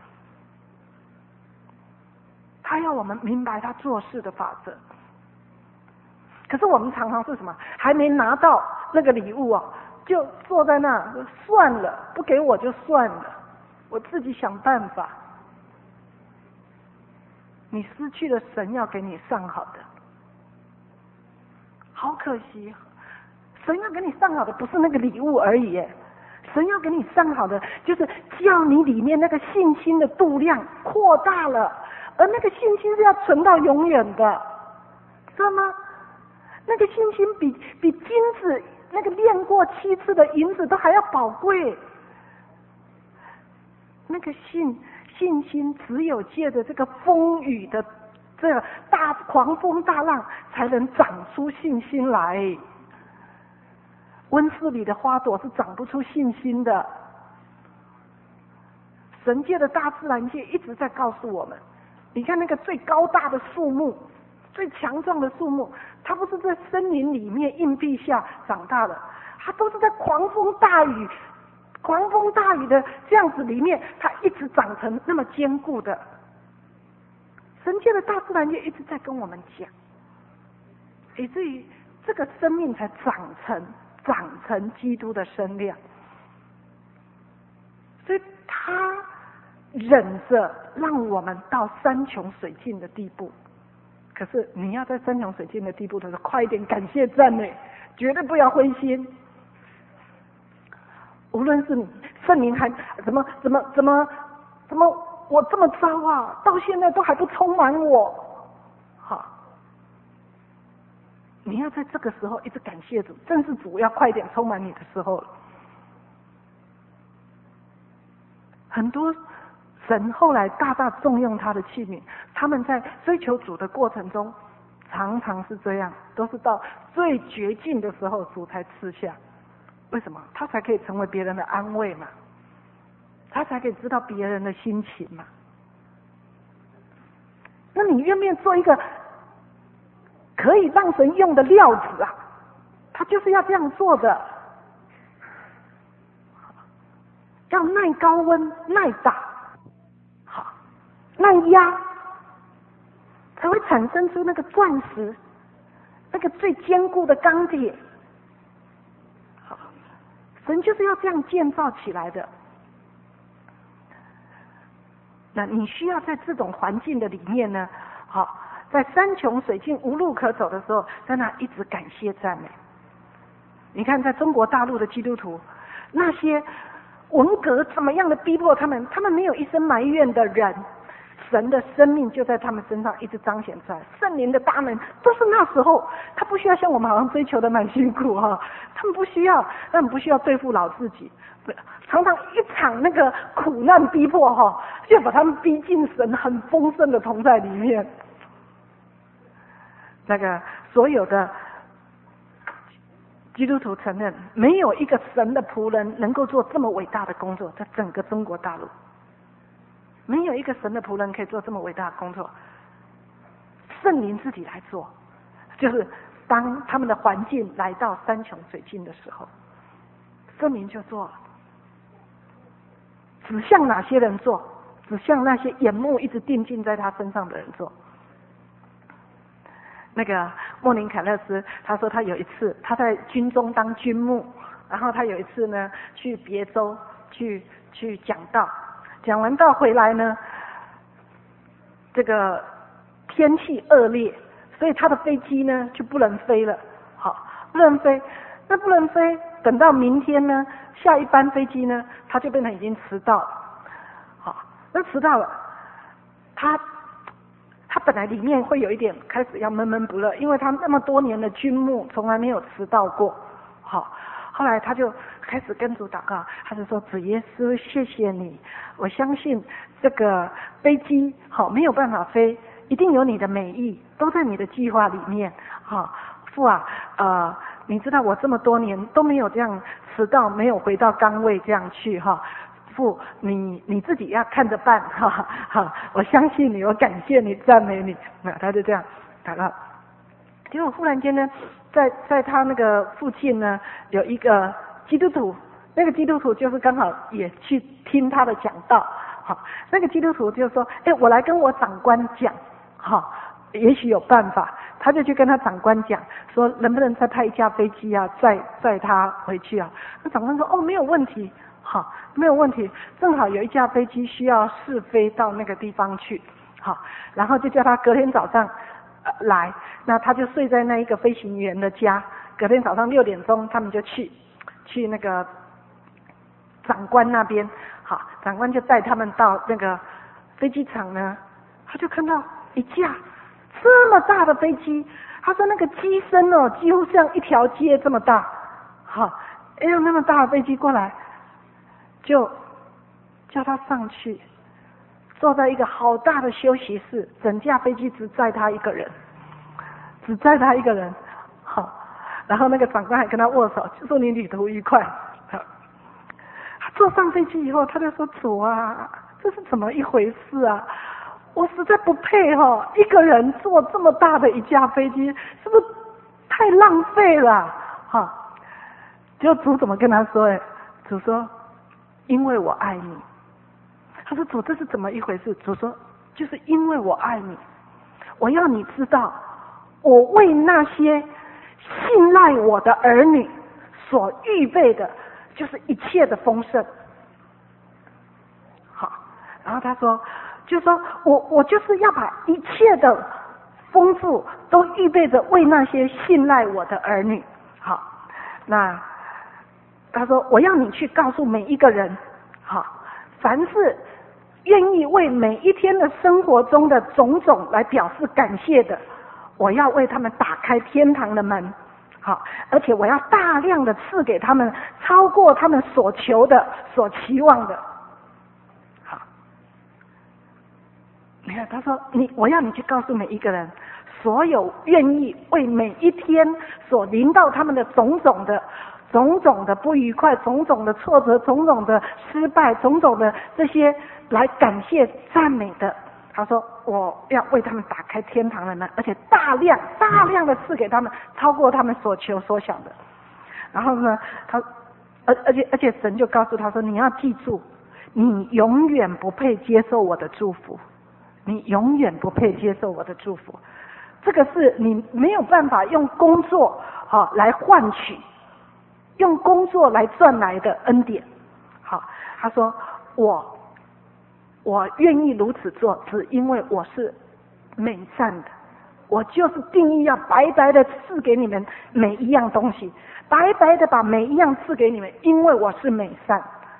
他要我们明白他做事的法则。可是我们常常是什么？还没拿到那个礼物啊，就坐在那算了，不给我就算了，我自己想办法。你失去了神要给你上好的，好可惜。神要给你上好的不是那个礼物而已耶，神要给你上好的就是叫你里面那个信心的度量扩大了，而那个信心是要存到永远的，知道吗？那个信心比比金子那个炼过七次的银子都还要宝贵。 那个信信心只有借着这个风雨的这个大狂风大浪，才能长出信心来。温室里的花朵是长不出信心的。神界的大自然界一直在告诉我们，你看那个最高大的树木，最强壮的树木，它不是在森林里面硬壁下长大的，它都是在狂风大雨狂风大雨的这样子里面，它一直长成那么坚固的。神界的大自然界一直在跟我们讲，以至于这个生命才长成长成基督的身量。所以他忍着让我们到山穷水尽的地步，可是你要在山穷水尽的地步的时候，快一点感谢赞美，绝对不要灰心。无论是你圣灵还怎么怎么怎么怎么我这么糟啊，到现在都还不充满我，好，你要在这个时候一直感谢主，正是主要快点充满你的时候了。很多神后来大大重用他的器皿，他们在追求主的过程中，常常是这样，都是到最绝境的时候，主才赐下。为什么？他才可以成为别人的安慰嘛，他才可以知道别人的心情嘛。那你愿不愿意做一个可以让神用的料子啊？他就是要这样做的，要耐高温、耐打。耐压，才会产生出那个钻石，那个最坚固的钢铁。好，神就是要这样建造起来的。那你需要在这种环境的里面呢，好，在山穷水尽、无路可走的时候，在那一直感谢赞美。你看，在中国大陆的基督徒，那些文革怎么样的逼迫他们，他们没有一生埋怨的人。神的生命就在他们身上一直彰显出来，圣灵的大能都是那时候，他不需要像我们好像追求的蛮辛苦哈、哦，他们不需要，他们不需要对付老自己，常常一场那个苦难逼迫哈、哦，就把他们逼进神很丰盛的同在里面。那个所有的基督徒承认，没有一个神的仆人能够做这么伟大的工作，在整个中国大陆。没有一个神的仆人可以做这么伟大的工作，圣灵自己来做，就是当他们的环境来到山穷水尽的时候，圣灵就做了。只向哪些人做？只向那些眼目一直定睛在他身上的人做。那个莫林凯勒斯他说，他有一次他在军中当军牧，然后他有一次呢去别州去去讲道。讲完道回来呢，这个天气恶劣，所以他的飞机呢就不能飞了。好，不能飞，那不能飞，等到明天呢，下一班飞机呢，他就变成已经迟到了。好，那迟到了，他他本来里面会有一点开始要闷闷不乐，因为他那么多年的军牧从来没有迟到过。好。后来他就开始跟主祷告，他就说：“主耶稣，谢谢你，我相信这个飞机好没有办法飞，一定有你的美意，都在你的计划里面。好，父啊，呃，你知道我这么多年都没有这样迟到，没有回到岗位这样去哈。父，你你自己要看着办哈。好，我相信你，我感谢你，赞美你。那他就这样祷告。结果忽然间呢，在在他那个附近呢，有一个基督徒，那个基督徒就是刚好也去听他的讲道，好，那个基督徒就说：“哎，我来跟我长官讲，好，也许有办法。”他就去跟他长官讲，说能不能再派一架飞机啊，载载他回去啊？那长官说：“哦，没有问题，好，没有问题，正好有一架飞机需要试飞到那个地方去，好，然后就叫他隔天早上。”来，那他就睡在那一个飞行员的家。隔天早上六点钟，他们就去去那个长官那边。好，长官就带他们到那个飞机场呢，他就看到一架这么大的飞机。他说那个机身哦，几乎像一条街这么大。好，哎呦，那么大的飞机过来，就叫他上去，坐在一个好大的休息室，整架飞机只载他一个人，只载他一个人。好，然后那个长官还跟他握手，就说你旅途愉快。好，他坐上飞机以后，他就说主啊，这是怎么一回事啊？我实在不配哦，一个人坐这么大的一架飞机，是不是太浪费了？哈，就主怎么跟他说？哎，主说，因为我爱你。他说主，这是怎么一回事？主说，就是因为我爱你，我要你知道，我为那些信赖我的儿女所预备的，就是一切的丰盛。好，然后他说。就说我我就是要把一切的丰富都预备着为那些信赖我的儿女。好，那他说我要你去告诉每一个人，好，凡是愿意为每一天的生活中的种种来表示感谢的，我要为他们打开天堂的门。好，而且我要大量的赐给他们超过他们所求的所期望的。你看，他说你，我要你去告诉每一个人，所有愿意为每一天所临到他们的种种的、种种的不愉快、种种的挫折、种种的失败、种种的这些来感谢赞美的。他说，我要为他们打开天堂的门，而且大量、大量的赐给他们，超过他们所求所想的。然后呢，他，而而且而且神就告诉他说，你要记住，你永远不配接受我的祝福。你永远不配接受我的祝福，这个是你没有办法用工作好来换取，用工作来赚来的恩典。好，他说我我愿意如此做，只因为我是美善的，我就是定义要白白的赐给你们每一样东西，白白的把每一样赐给你们，因为我是美善。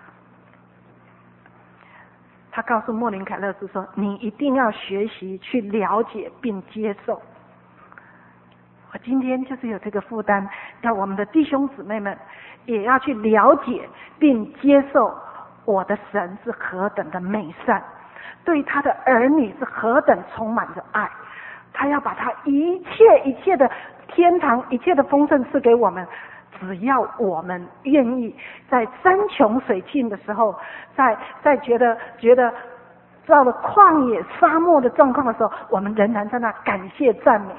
他告诉莫林凯勒斯说，你一定要学习去了解并接受。我今天就是有这个负担，要我们的弟兄姊妹们也要去了解并接受我的神是何等的美善，对他的儿女是何等充满着爱，他要把他一切一切的天堂一切的丰盛赐给我们，只要我们愿意在山穷水尽的时候，在在觉得觉得到了旷野沙漠的状况的时候，我们仍然在那感谢赞美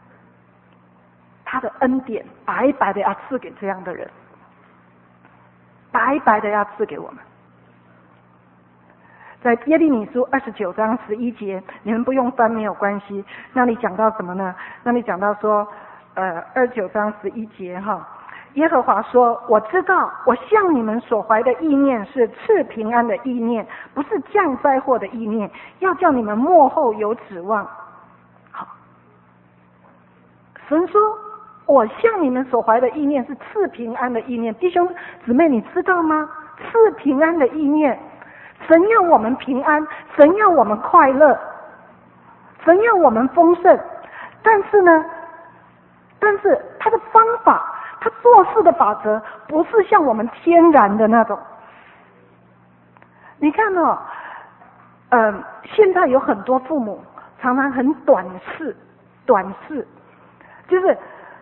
他的恩典，白白的要赐给这样的人，白白的要赐给我们。在耶利米书二十九章十一节，你们不用翻没有关系，那里讲到什么呢？那里讲到说呃二十九章十一节哈，耶和华说，我知道我向你们所怀的意念是赐平安的意念，不是降灾祸的意念，要叫你们末后有指望。好，神说我向你们所怀的意念是赐平安的意念。弟兄姊妹，你知道吗？赐平安的意念，神要我们平安，神要我们快乐，神要我们丰盛，但是呢但是他的方法，他做事的法则不是像我们天然的那种。你看哦，呃，现在有很多父母常常很短视，短视，就是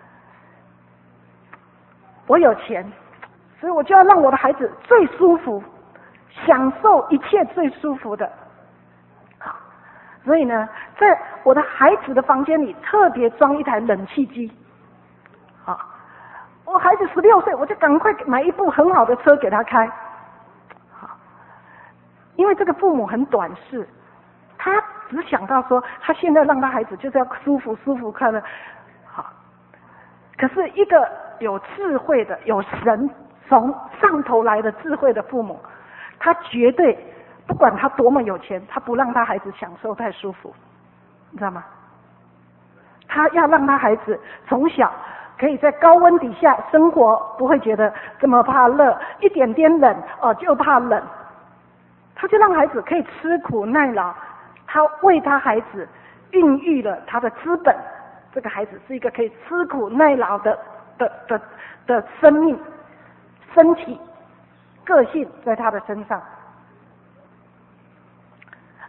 我有钱，所以我就要让我的孩子最舒服，享受一切最舒服的。好，所以呢，在我的孩子的房间里特别装一台冷气机。好，我孩子十六岁，我就赶快买一部很好的车给他开。好，因为这个父母很短视，他只想到说，他现在让他孩子就是要舒服、舒服、快乐。好，可是一个有智慧的、有神从上头来的智慧的父母，他绝对不管他多么有钱，他不让他孩子享受太舒服，你知道吗？他要让他孩子从小可以在高温底下生活，不会觉得这么怕热，一点点冷哦就怕冷。他就让孩子可以吃苦耐劳，他为他孩子孕育了他的资本。这个孩子是一个可以吃苦耐劳的的的的生命、身体、个性在他的身上。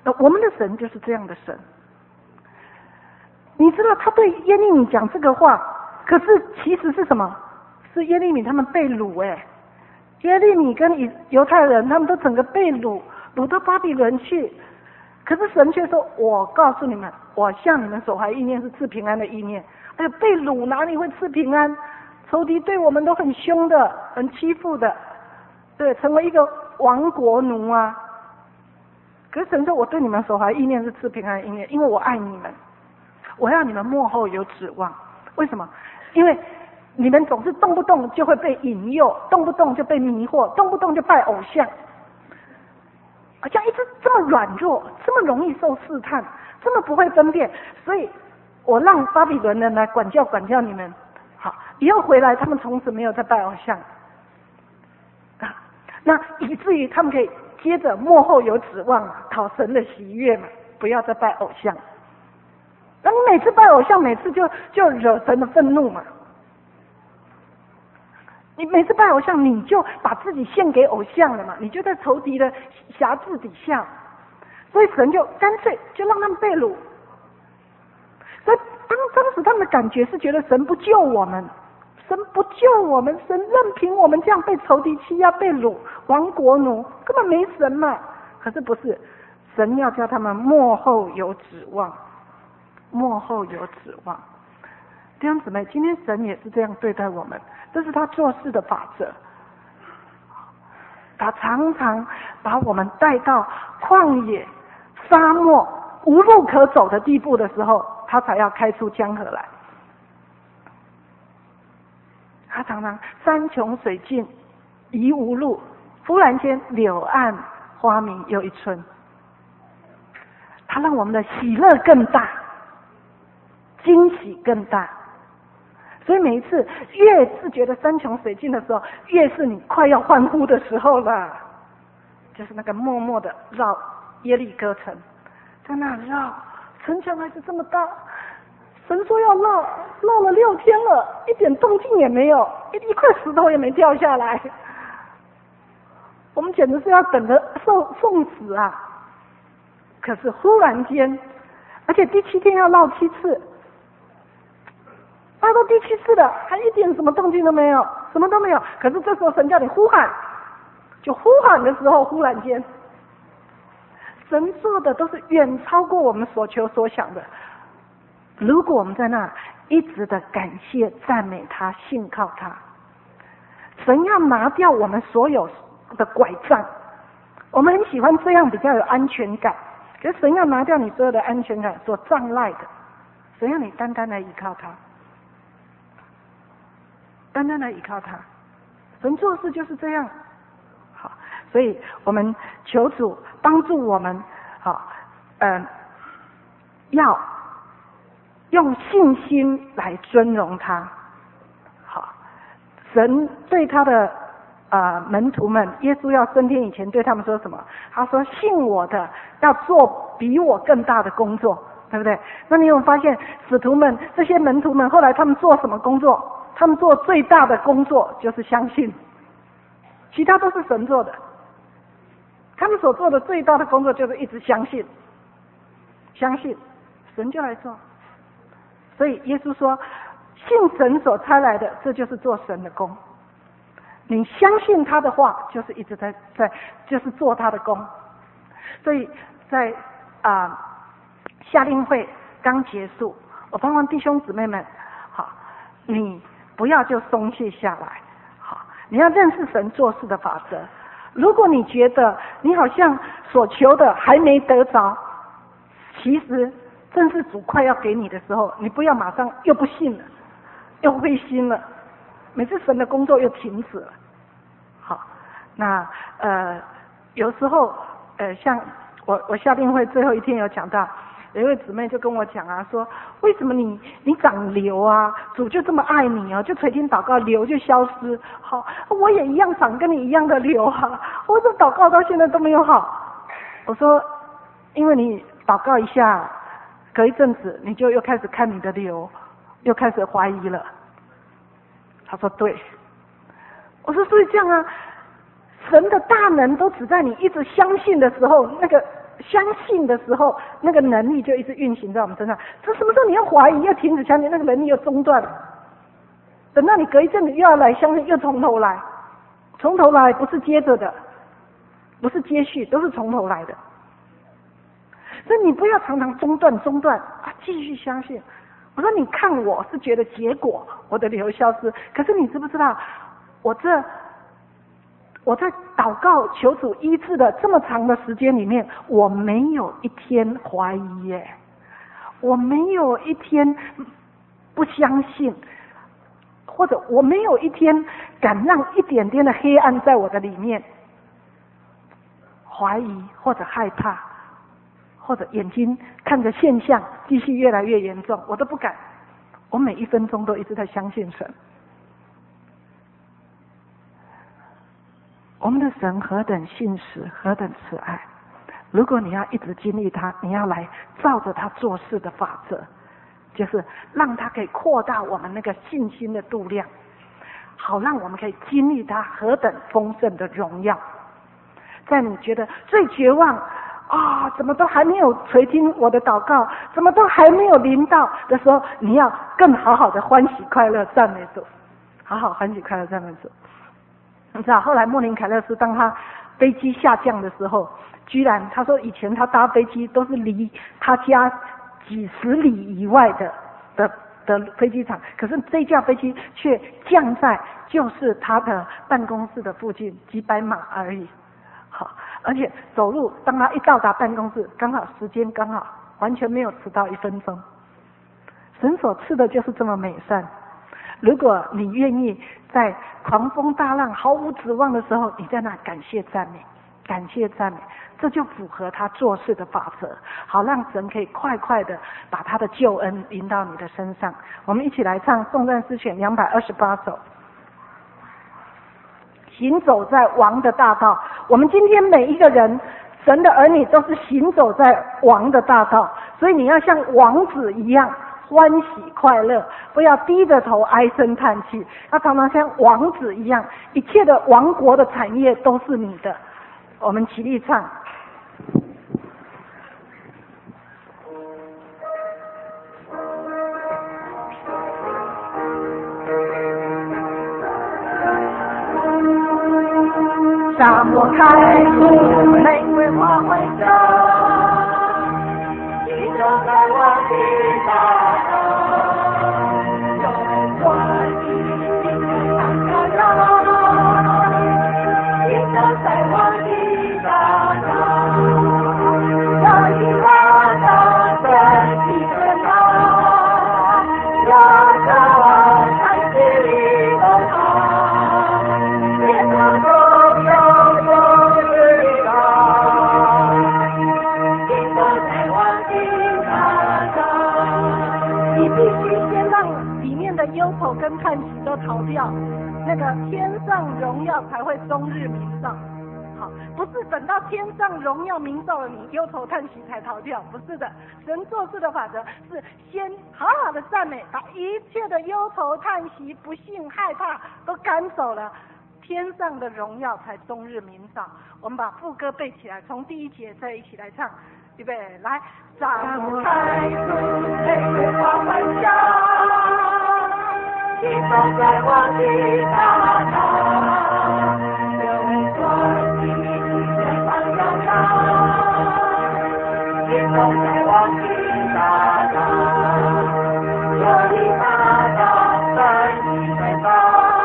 那我们的神就是这样的神。你知道他对耶利米讲这个话，可是其实是什么？是耶利米他们被掳哎，耶利米跟犹太人他们都整个被掳，掳到巴比伦去。可是神却说：“我告诉你们，我向你们所怀意念是赐平安的意念。”哎呀，被掳哪里会赐平安？仇敌对我们都很凶的，很欺负的，对，成为一个亡国奴啊。可是神说：“我对你们所怀意念是赐平安的意念，因为我爱你们。”我要你们幕后有指望。为什么？因为你们总是动不动就会被引诱，动不动就被迷惑，动不动就拜偶像，好像一直这么软弱，这么容易受试探，这么不会分辨。所以我让巴比伦人来管教管教你们，好，以后回来他们从此没有再拜偶像啊。那以至于他们可以接着幕后有指望，讨神的喜悦嘛，不要再拜偶像。那你每次拜偶像，每次就就惹神的愤怒嘛。你每次拜偶像，你就把自己献给偶像了嘛，你就在仇敌的辖制底下，所以神就干脆就让他们被掳。所以当当时他们的感觉是觉得神不救我们，神不救我们，神任凭我们这样被仇敌欺压、被掳、亡国奴，根本没神嘛。可是不是，神要叫他们幕后有指望。幕后有指望。弟兄姊妹，今天神也是这样对待我们，这是他做事的法则。他常常把我们带到旷野、沙漠、无路可走的地步的时候，他才要开出江河来。他常常山穷水尽疑无路，忽然间柳暗花明又一村。他让我们的喜乐更大，惊喜更大。所以每一次越是觉得山穷水尽的时候，越是你快要欢呼的时候了。就是那个默默的绕耶利哥城，在那绕，城墙还是这么大，神说要绕，绕了六天了，一点动静也没有，一一块石头也没掉下来。我们简直是要等着受送死啊！可是忽然间，而且第七天要绕七次，绕到第七次了，还一点什么动静都没有，什么都没有。可是这时候神叫你呼喊，就呼喊的时候，忽然间，神做的都是远超过我们所求所想的。如果我们在那一直的感谢、赞美他、信靠他，神要拿掉我们所有的拐杖。我们很喜欢这样比较有安全感，可是神要拿掉你所有的安全感所障碍的，神要你单单来依靠他，单单来依靠他。神做事就是这样。好，所以我们求主帮助我们，好，嗯、呃，要用信心来尊荣他。好，神对他的呃门徒们，耶稣要升天以前对他们说什么？他说信我的要做比我更大的工作，对不对？那你有没有发现使徒们这些门徒们后来他们做什么工作？他们做最大的工作就是相信，其他都是神做的。他们所做的最大的工作就是一直相信，相信神就来做。所以耶稣说，信神所差来的，这就是做神的工。你相信他的话，就是一直在在就是做他的工。所以在啊、呃、夏令会刚结束，我盼望弟兄姊妹们，好，你不要就松懈下来，好，你要认识神做事的法则。如果你觉得你好像所求的还没得着，其实正是主快要给你的时候，你不要马上又不信了，又灰心了，每次神的工作又停止了。好，那呃有时候呃像我我夏令会最后一天有讲到，有一位姊妹就跟我讲啊，说为什么你你长瘤啊，主就这么爱你啊，就垂听祷告瘤就消失。好，我也一样长跟你一样的瘤啊，我这祷告到现在都没有好。我说因为你祷告一下，隔一阵子你就又开始看你的瘤，又开始怀疑了。他说对。我说所以这样啊，神的大能都只在你一直相信的时候，那个相信的时候，那个能力就一直运行在我们身上。这什么时候你要怀疑，要停止相信，那个能力又中断了。等到你隔一阵子又要来相信，又从头来，从头来不是接着的，不是接续，都是从头来的。所以你不要常常中断中断啊，继续相信。我说你看我是觉得结果我的理由消失，可是你知不知道我这我在祷告求主医治的这么长的时间里面，我没有一天怀疑耶，我没有一天不相信，或者我没有一天敢让一点点的黑暗在我的里面怀疑或者害怕，或者眼睛看着现象继续越来越严重，我都不敢。我每一分钟都一直在相信神。我们的神何等信实，何等慈爱。如果你要一直经历他，你要来照着他做事的法则，就是让他可以扩大我们那个信心的度量，好让我们可以经历他何等丰盛的荣耀。在你觉得最绝望啊，怎么都还没有垂听我的祷告，怎么都还没有临到的时候，你要更好好的欢喜快乐赞美主，好好欢喜快乐赞美主。你知道后来莫林凯勒斯当他飞机下降的时候，居然他说以前他搭飞机都是离他家几十里以外的的的飞机场，可是这架飞机却降在就是他的办公室的附近几百码而已。好，而且走路，当他一到达办公室，刚好时间刚好，完全没有迟到一分钟。神所赐的就是这么美善。如果你愿意在狂风大浪毫无指望的时候，你在那感谢赞美，感谢赞美，这就符合他做事的法则，好让神可以快快的把他的救恩临到你的身上。我们一起来唱颂赞诗选两百二十八首。行走在王的大道，我们今天每一个人，神的儿女都是行走在王的大道，所以你要像王子一样欢喜快乐，不要低着头唉声叹气，要常常像王子一样，一切的王国的产业都是你的。我们起立唱。沙漠开出玫瑰花会笑，你走在我的大道，有我的心上飘扬，你走在我的大道，有一花的真的真道，有着我才是你的他，别走走。忧愁跟叹息都逃掉，那个天上荣耀才会终日明照。好，不是等到天上荣耀明照了，你忧愁叹息才逃掉，不是的。神做事的法则是先好好的赞美，把一切的忧愁叹息、不幸、害怕都赶走了，天上的荣耀才终日明照。我们把副歌背起来，从第一节再一起来唱。预备，来，沙漠开出玫瑰花欢笑，你走在我的大道，有我的前方有他，你走在我的大道，有你大道在你身上，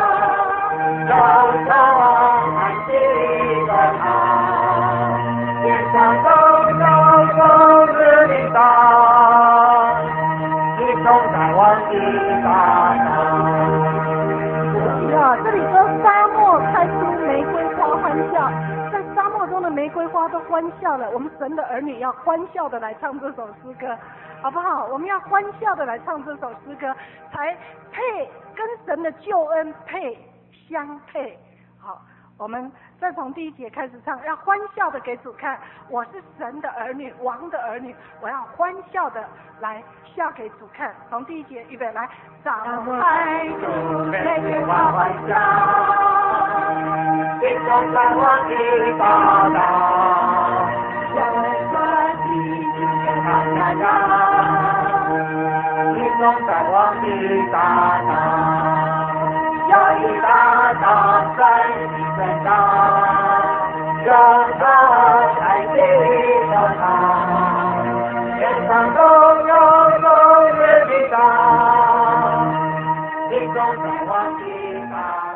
有着我安息的他，天上中中中日的大，你走在我的大道。这里说沙漠开出玫瑰花欢笑，在沙漠中的玫瑰花都欢笑了。我们神的儿女要欢笑的来唱这首诗歌，好不好？我们要欢笑的来唱这首诗歌，才配跟神的救恩配相配。好，我们再从第一节开始唱，要欢笑的给主看，我是神的儿女，王的儿女，我要欢笑的来笑给主看。从第一节预备来，沙漠开出玫瑰花欢笑，你走在我的大道，有人说呀呀呀，心中在望的大大，呀一大大在你身上，让他爱你的他，天上荣耀永远的大，心中在望的大。